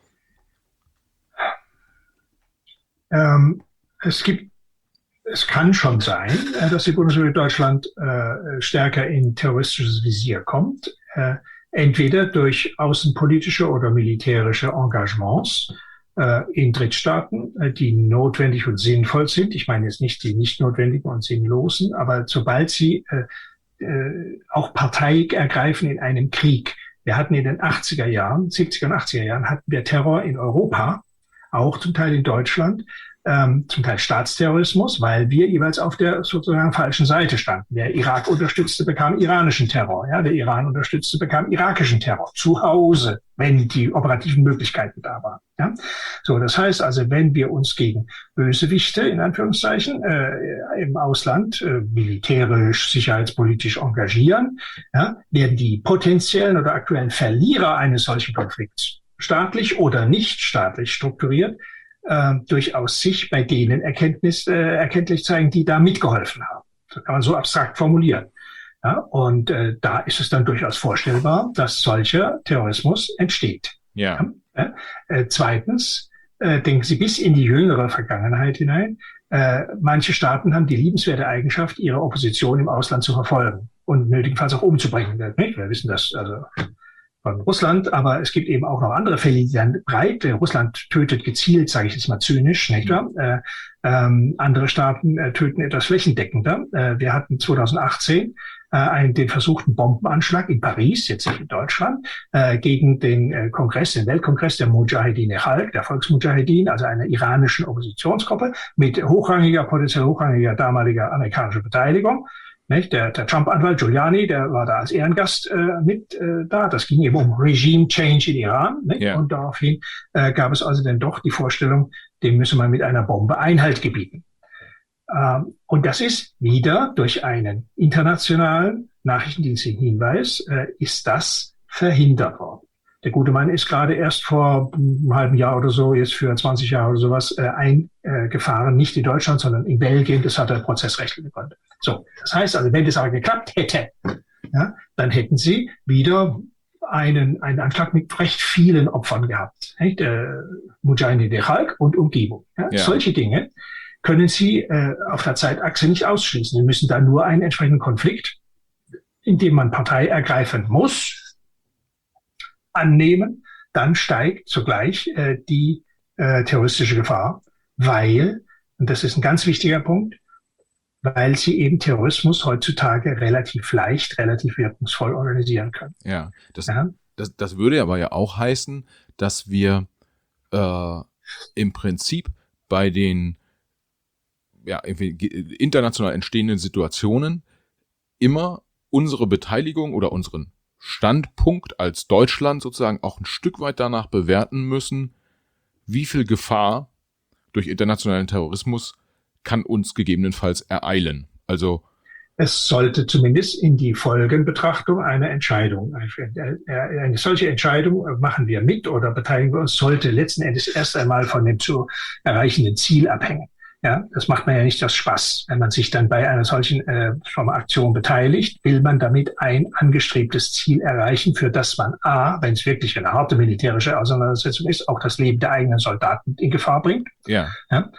Ähm, es gibt, es kann schon sein, äh, dass die Bundesrepublik Deutschland äh, stärker in terroristisches Visier kommt, äh, entweder durch außenpolitische oder militärische Engagements äh, in Drittstaaten, äh, die notwendig und sinnvoll sind. Ich meine jetzt nicht die nicht notwendigen und sinnlosen, aber sobald sie äh, äh, auch Partei ergreifen in einem Krieg. Wir hatten in den achtziger Jahren, siebziger und achtziger Jahren, hatten wir Terror in Europa, auch zum Teil in Deutschland, ähm, zum Teil Staatsterrorismus, weil wir jeweils auf der sozusagen falschen Seite standen. Der Irak unterstützte, bekam iranischen Terror. Ja, der Iran unterstützte, bekam irakischen Terror. Zu Hause, wenn die operativen Möglichkeiten da waren. Ja, so, das heißt also, wenn wir uns gegen Bösewichte, in Anführungszeichen, äh, im Ausland äh, militärisch, sicherheitspolitisch engagieren, ja, werden die potenziellen oder aktuellen Verlierer eines solchen Konflikts, staatlich oder nicht staatlich strukturiert, äh, durchaus sich bei denen Erkenntnis, äh, erkenntlich zeigen, die da mitgeholfen haben. Das kann man so abstrakt formulieren. Ja, und äh, da ist es dann durchaus vorstellbar, dass solcher Terrorismus entsteht. Ja. Ja? Äh, zweitens, äh, denken Sie bis in die jüngere Vergangenheit hinein. Äh, manche Staaten haben die liebenswerte Eigenschaft, ihre Opposition im Ausland zu verfolgen und nötigenfalls auch umzubringen. Nicht? Wir wissen das also von Russland, aber es gibt eben auch noch andere Fälle, die dann breit. Russland tötet gezielt, sage ich jetzt mal zynisch, nicht wahr? Äh, ähm, andere Staaten äh, töten etwas flächendeckender. Äh, wir hatten zweitausendachtzehn äh, einen, den versuchten Bombenanschlag in Paris, jetzt nicht in Deutschland, äh, gegen den äh, Kongress, den Weltkongress der Mujahedin Khalq, der Volksmujahedin, also einer iranischen Oppositionsgruppe mit hochrangiger, potenziell hochrangiger damaliger amerikanischer Beteiligung. Nicht? Der, der Trump-Anwalt Giuliani, der war da als Ehrengast äh, mit äh, da. Das ging eben um Regime Change in Iran. Nicht? Ja. Und daraufhin äh, gab es also dann doch die Vorstellung, dem müsse man mit einer Bombe Einhalt gebieten. Ähm, und das ist wieder durch einen internationalen Nachrichtendienstlichen Hinweis, äh, ist das verhindert worden. Der gute Mann ist gerade erst vor einem halben Jahr oder so, jetzt für zwanzig Jahre oder sowas, äh, eingefahren, nicht in Deutschland, sondern in Belgien. Das hat er prozessrechtliche Gründe. So, das heißt also, wenn das aber geklappt hätte, ja, dann hätten sie wieder einen, einen Anschlag mit recht vielen Opfern gehabt. Nicht? Äh, Mujahideen de Khalq und Umgebung. Ja? Ja. Solche Dinge können Sie äh, auf der Zeitachse nicht ausschließen. Sie müssen da nur einen entsprechenden Konflikt, in dem man Partei ergreifen muss, annehmen. Dann steigt zugleich äh, die äh, terroristische Gefahr, weil, und das ist ein ganz wichtiger Punkt, weil sie eben Terrorismus heutzutage relativ leicht, relativ wirkungsvoll organisieren können. Ja, das, ja? das, das würde aber ja auch heißen, dass wir äh, im Prinzip bei den ja, international entstehenden Situationen immer unsere Beteiligung oder unseren Standpunkt als Deutschland sozusagen auch ein Stück weit danach bewerten müssen, wie viel Gefahr durch internationalen Terrorismus kann uns gegebenenfalls ereilen. Also es sollte zumindest in die Folgenbetrachtung eine Entscheidung einführen. Eine solche Entscheidung, machen wir mit oder beteiligen wir uns, sollte letzten Endes erst einmal von dem zu erreichenden Ziel abhängen. Ja, das macht man ja nicht aus Spaß. Wenn man sich dann bei einer solchen äh, Aktion beteiligt, will man damit ein angestrebtes Ziel erreichen, für das man A, wenn es wirklich eine harte militärische Auseinandersetzung ist, auch das Leben der eigenen Soldaten in Gefahr bringt. Ja. Ja.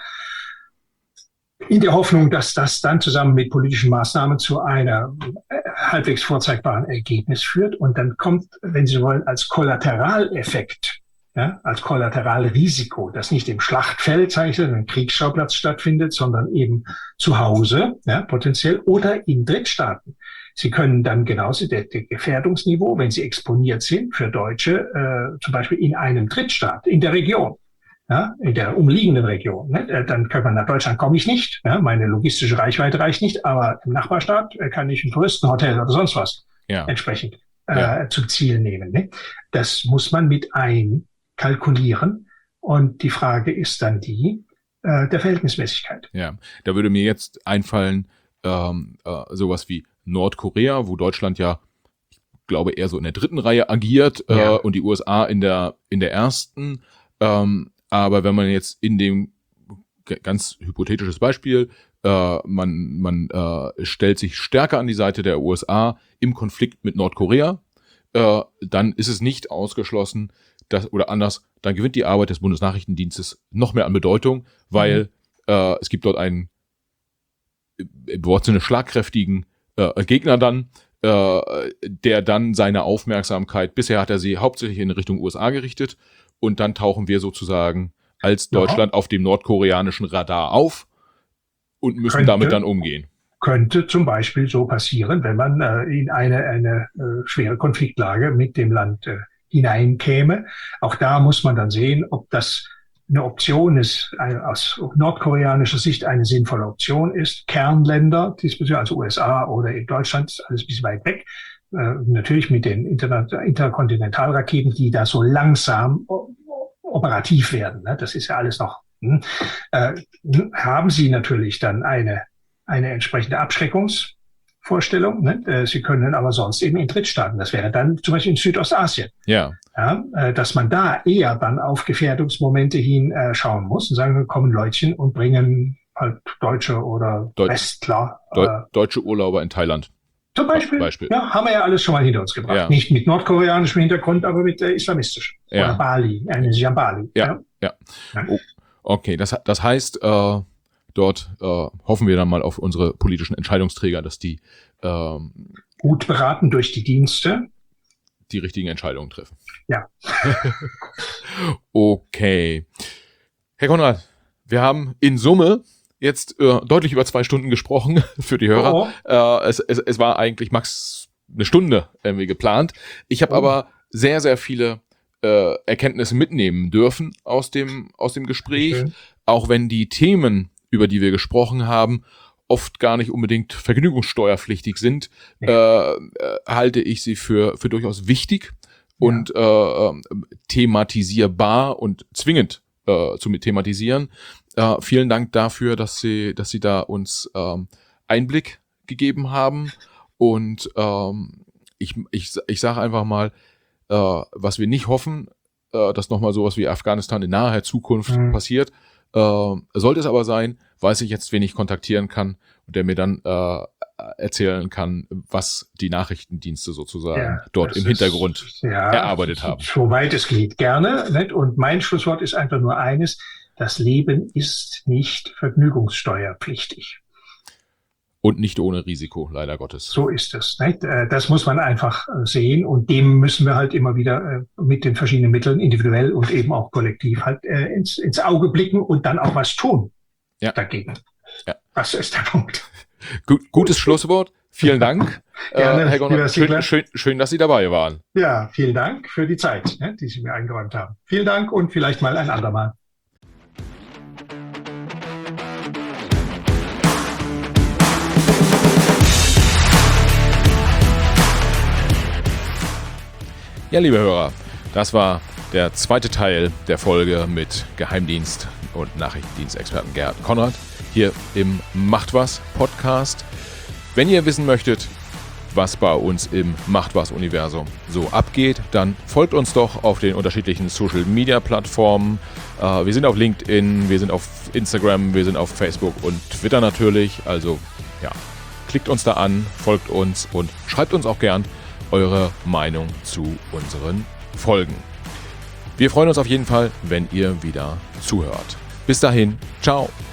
In der Hoffnung, dass das dann zusammen mit politischen Maßnahmen zu einer äh, halbwegs vorzeigbaren Ergebnis führt. Und dann kommt, wenn Sie wollen, als Kollateraleffekt, ja, als Kollateralrisiko, das nicht im Schlachtfeld, sage ich, einem Kriegsschauplatz stattfindet, sondern eben zu Hause, ja, potenziell, oder in Drittstaaten. Sie können dann genauso der, der Gefährdungsniveau, wenn Sie exponiert sind für Deutsche, äh, zum Beispiel in einem Drittstaat, in der Region, ja, in der umliegenden Region, ne, dann kann man nach Deutschland komme ich nicht, ja, meine logistische Reichweite reicht nicht, aber im Nachbarstaat kann ich ein Touristenhotel oder sonst was ja. entsprechend äh, ja. zum Ziel nehmen. Ne? Das muss man mit ein kalkulieren. Und die Frage ist dann die äh, der Verhältnismäßigkeit. Ja, da würde mir jetzt einfallen, ähm, äh, sowas wie Nordkorea, wo Deutschland ja, ich glaube, eher so in der dritten Reihe agiert äh, ja. und die U S A in der in der ersten. Ähm, aber wenn man jetzt in dem, ganz hypothetisches Beispiel, äh, man man äh, stellt sich stärker an die Seite der U S A im Konflikt mit Nordkorea, äh, dann ist es nicht ausgeschlossen, Das, oder anders, dann gewinnt die Arbeit des Bundesnachrichtendienstes noch mehr an Bedeutung, weil mhm. äh, es gibt dort einen im Wortsinne schlagkräftigen äh, Gegner dann, äh, der dann seine Aufmerksamkeit, bisher hat er sie hauptsächlich in Richtung U S A gerichtet und dann tauchen wir sozusagen als Deutschland ja. auf dem nordkoreanischen Radar auf und müssen könnte, damit dann umgehen. Könnte zum Beispiel so passieren, wenn man äh, in eine, eine äh, schwere Konfliktlage mit dem Land äh, hineinkäme. Auch da muss man dann sehen, ob das eine Option ist, eine, aus nordkoreanischer Sicht eine sinnvolle Option ist. Kernländer, diesbezüglich also U S A oder in Deutschland, ist alles ein bisschen weit weg. Äh, natürlich mit den Inter- Interkontinentalraketen, die da so langsam o- operativ werden. Ne? Das ist ja alles noch. Hm. Äh, haben Sie natürlich dann eine, eine entsprechende Abschreckungs- Vorstellung. Ne? Sie können aber sonst eben in Drittstaaten. Das wäre dann zum Beispiel in Südostasien. Ja. Ja, dass man da eher dann auf Gefährdungsmomente hin äh, schauen muss und sagen, kommen Leutchen und bringen halt Deutsche oder Deut- Westler. Deu- Äh, deutsche Urlauber in Thailand. Zum Beispiel. Beispiel. Ja, haben wir ja alles schon mal hinter uns gebracht. Ja. Nicht mit nordkoreanischem Hintergrund, aber mit äh, islamistischem. Ja. Oder Bali, eine Siam-Bali. Ja, ja. ja. ja. Oh, okay, das, das heißt, äh, dort äh, hoffen wir dann mal auf unsere politischen Entscheidungsträger, dass die ähm, gut beraten durch die Dienste die richtigen Entscheidungen treffen. Ja. Okay. Herr Konrad, wir haben in Summe jetzt äh, deutlich über zwei Stunden gesprochen für die Hörer. Oh. Äh, es, es, es war eigentlich max eine Stunde irgendwie geplant. Ich habe oh. aber sehr, sehr viele äh, Erkenntnisse mitnehmen dürfen aus dem, aus dem Gespräch, okay. Auch wenn die Themen, über die wir gesprochen haben, oft gar nicht unbedingt vergnügungssteuerpflichtig sind, ja. äh, äh, halte ich sie für, für durchaus wichtig und ja. äh, thematisierbar und zwingend äh, zu thematisieren. Äh, vielen Dank dafür, dass Sie, dass Sie da uns ähm, Einblick gegeben haben und ähm, ich, ich, ich sage einfach mal, äh, was wir nicht hoffen, äh, dass nochmal sowas wie Afghanistan in naher Zukunft mhm. passiert. Äh, sollte es aber sein, weiß ich jetzt, wen ich kontaktieren kann und der mir dann äh, erzählen kann, was die Nachrichtendienste sozusagen Ja, dort im ist, Hintergrund ja, erarbeitet haben. Soweit es geht, gerne. Nicht? Und mein Schlusswort ist einfach nur eines: Das Leben ist nicht vergnügungssteuerpflichtig. Und nicht ohne Risiko, leider Gottes. So ist es. Nicht? Das muss man einfach sehen, und dem müssen wir halt immer wieder mit den verschiedenen Mitteln, individuell und eben auch kollektiv, halt ins, ins Auge blicken und dann auch was tun ja. dagegen. Ja. Das ist der Punkt. Gut, gutes Schlusswort. Vielen Dank, Gerne, äh, Herr Gonner. Schön, schön, schön, dass Sie dabei waren. Ja, vielen Dank für die Zeit, ne, die Sie mir eingeräumt haben. Vielen Dank und vielleicht mal ein andermal. Ja, liebe Hörer, das war der zweite Teil der Folge mit Geheimdienst- und Nachrichtendienstexperten Gerd Konrad hier im Macht was Podcast. Wenn ihr wissen möchtet, was bei uns im Macht was Universum so abgeht, dann folgt uns doch auf den unterschiedlichen Social Media Plattformen. Äh, wir sind auf LinkedIn, wir sind auf Instagram, wir sind auf Facebook und Twitter natürlich. Also ja, klickt uns da an, folgt uns und schreibt uns auch gern eure Meinung zu unseren Folgen. Wir freuen uns auf jeden Fall, wenn ihr wieder zuhört. Bis dahin, ciao.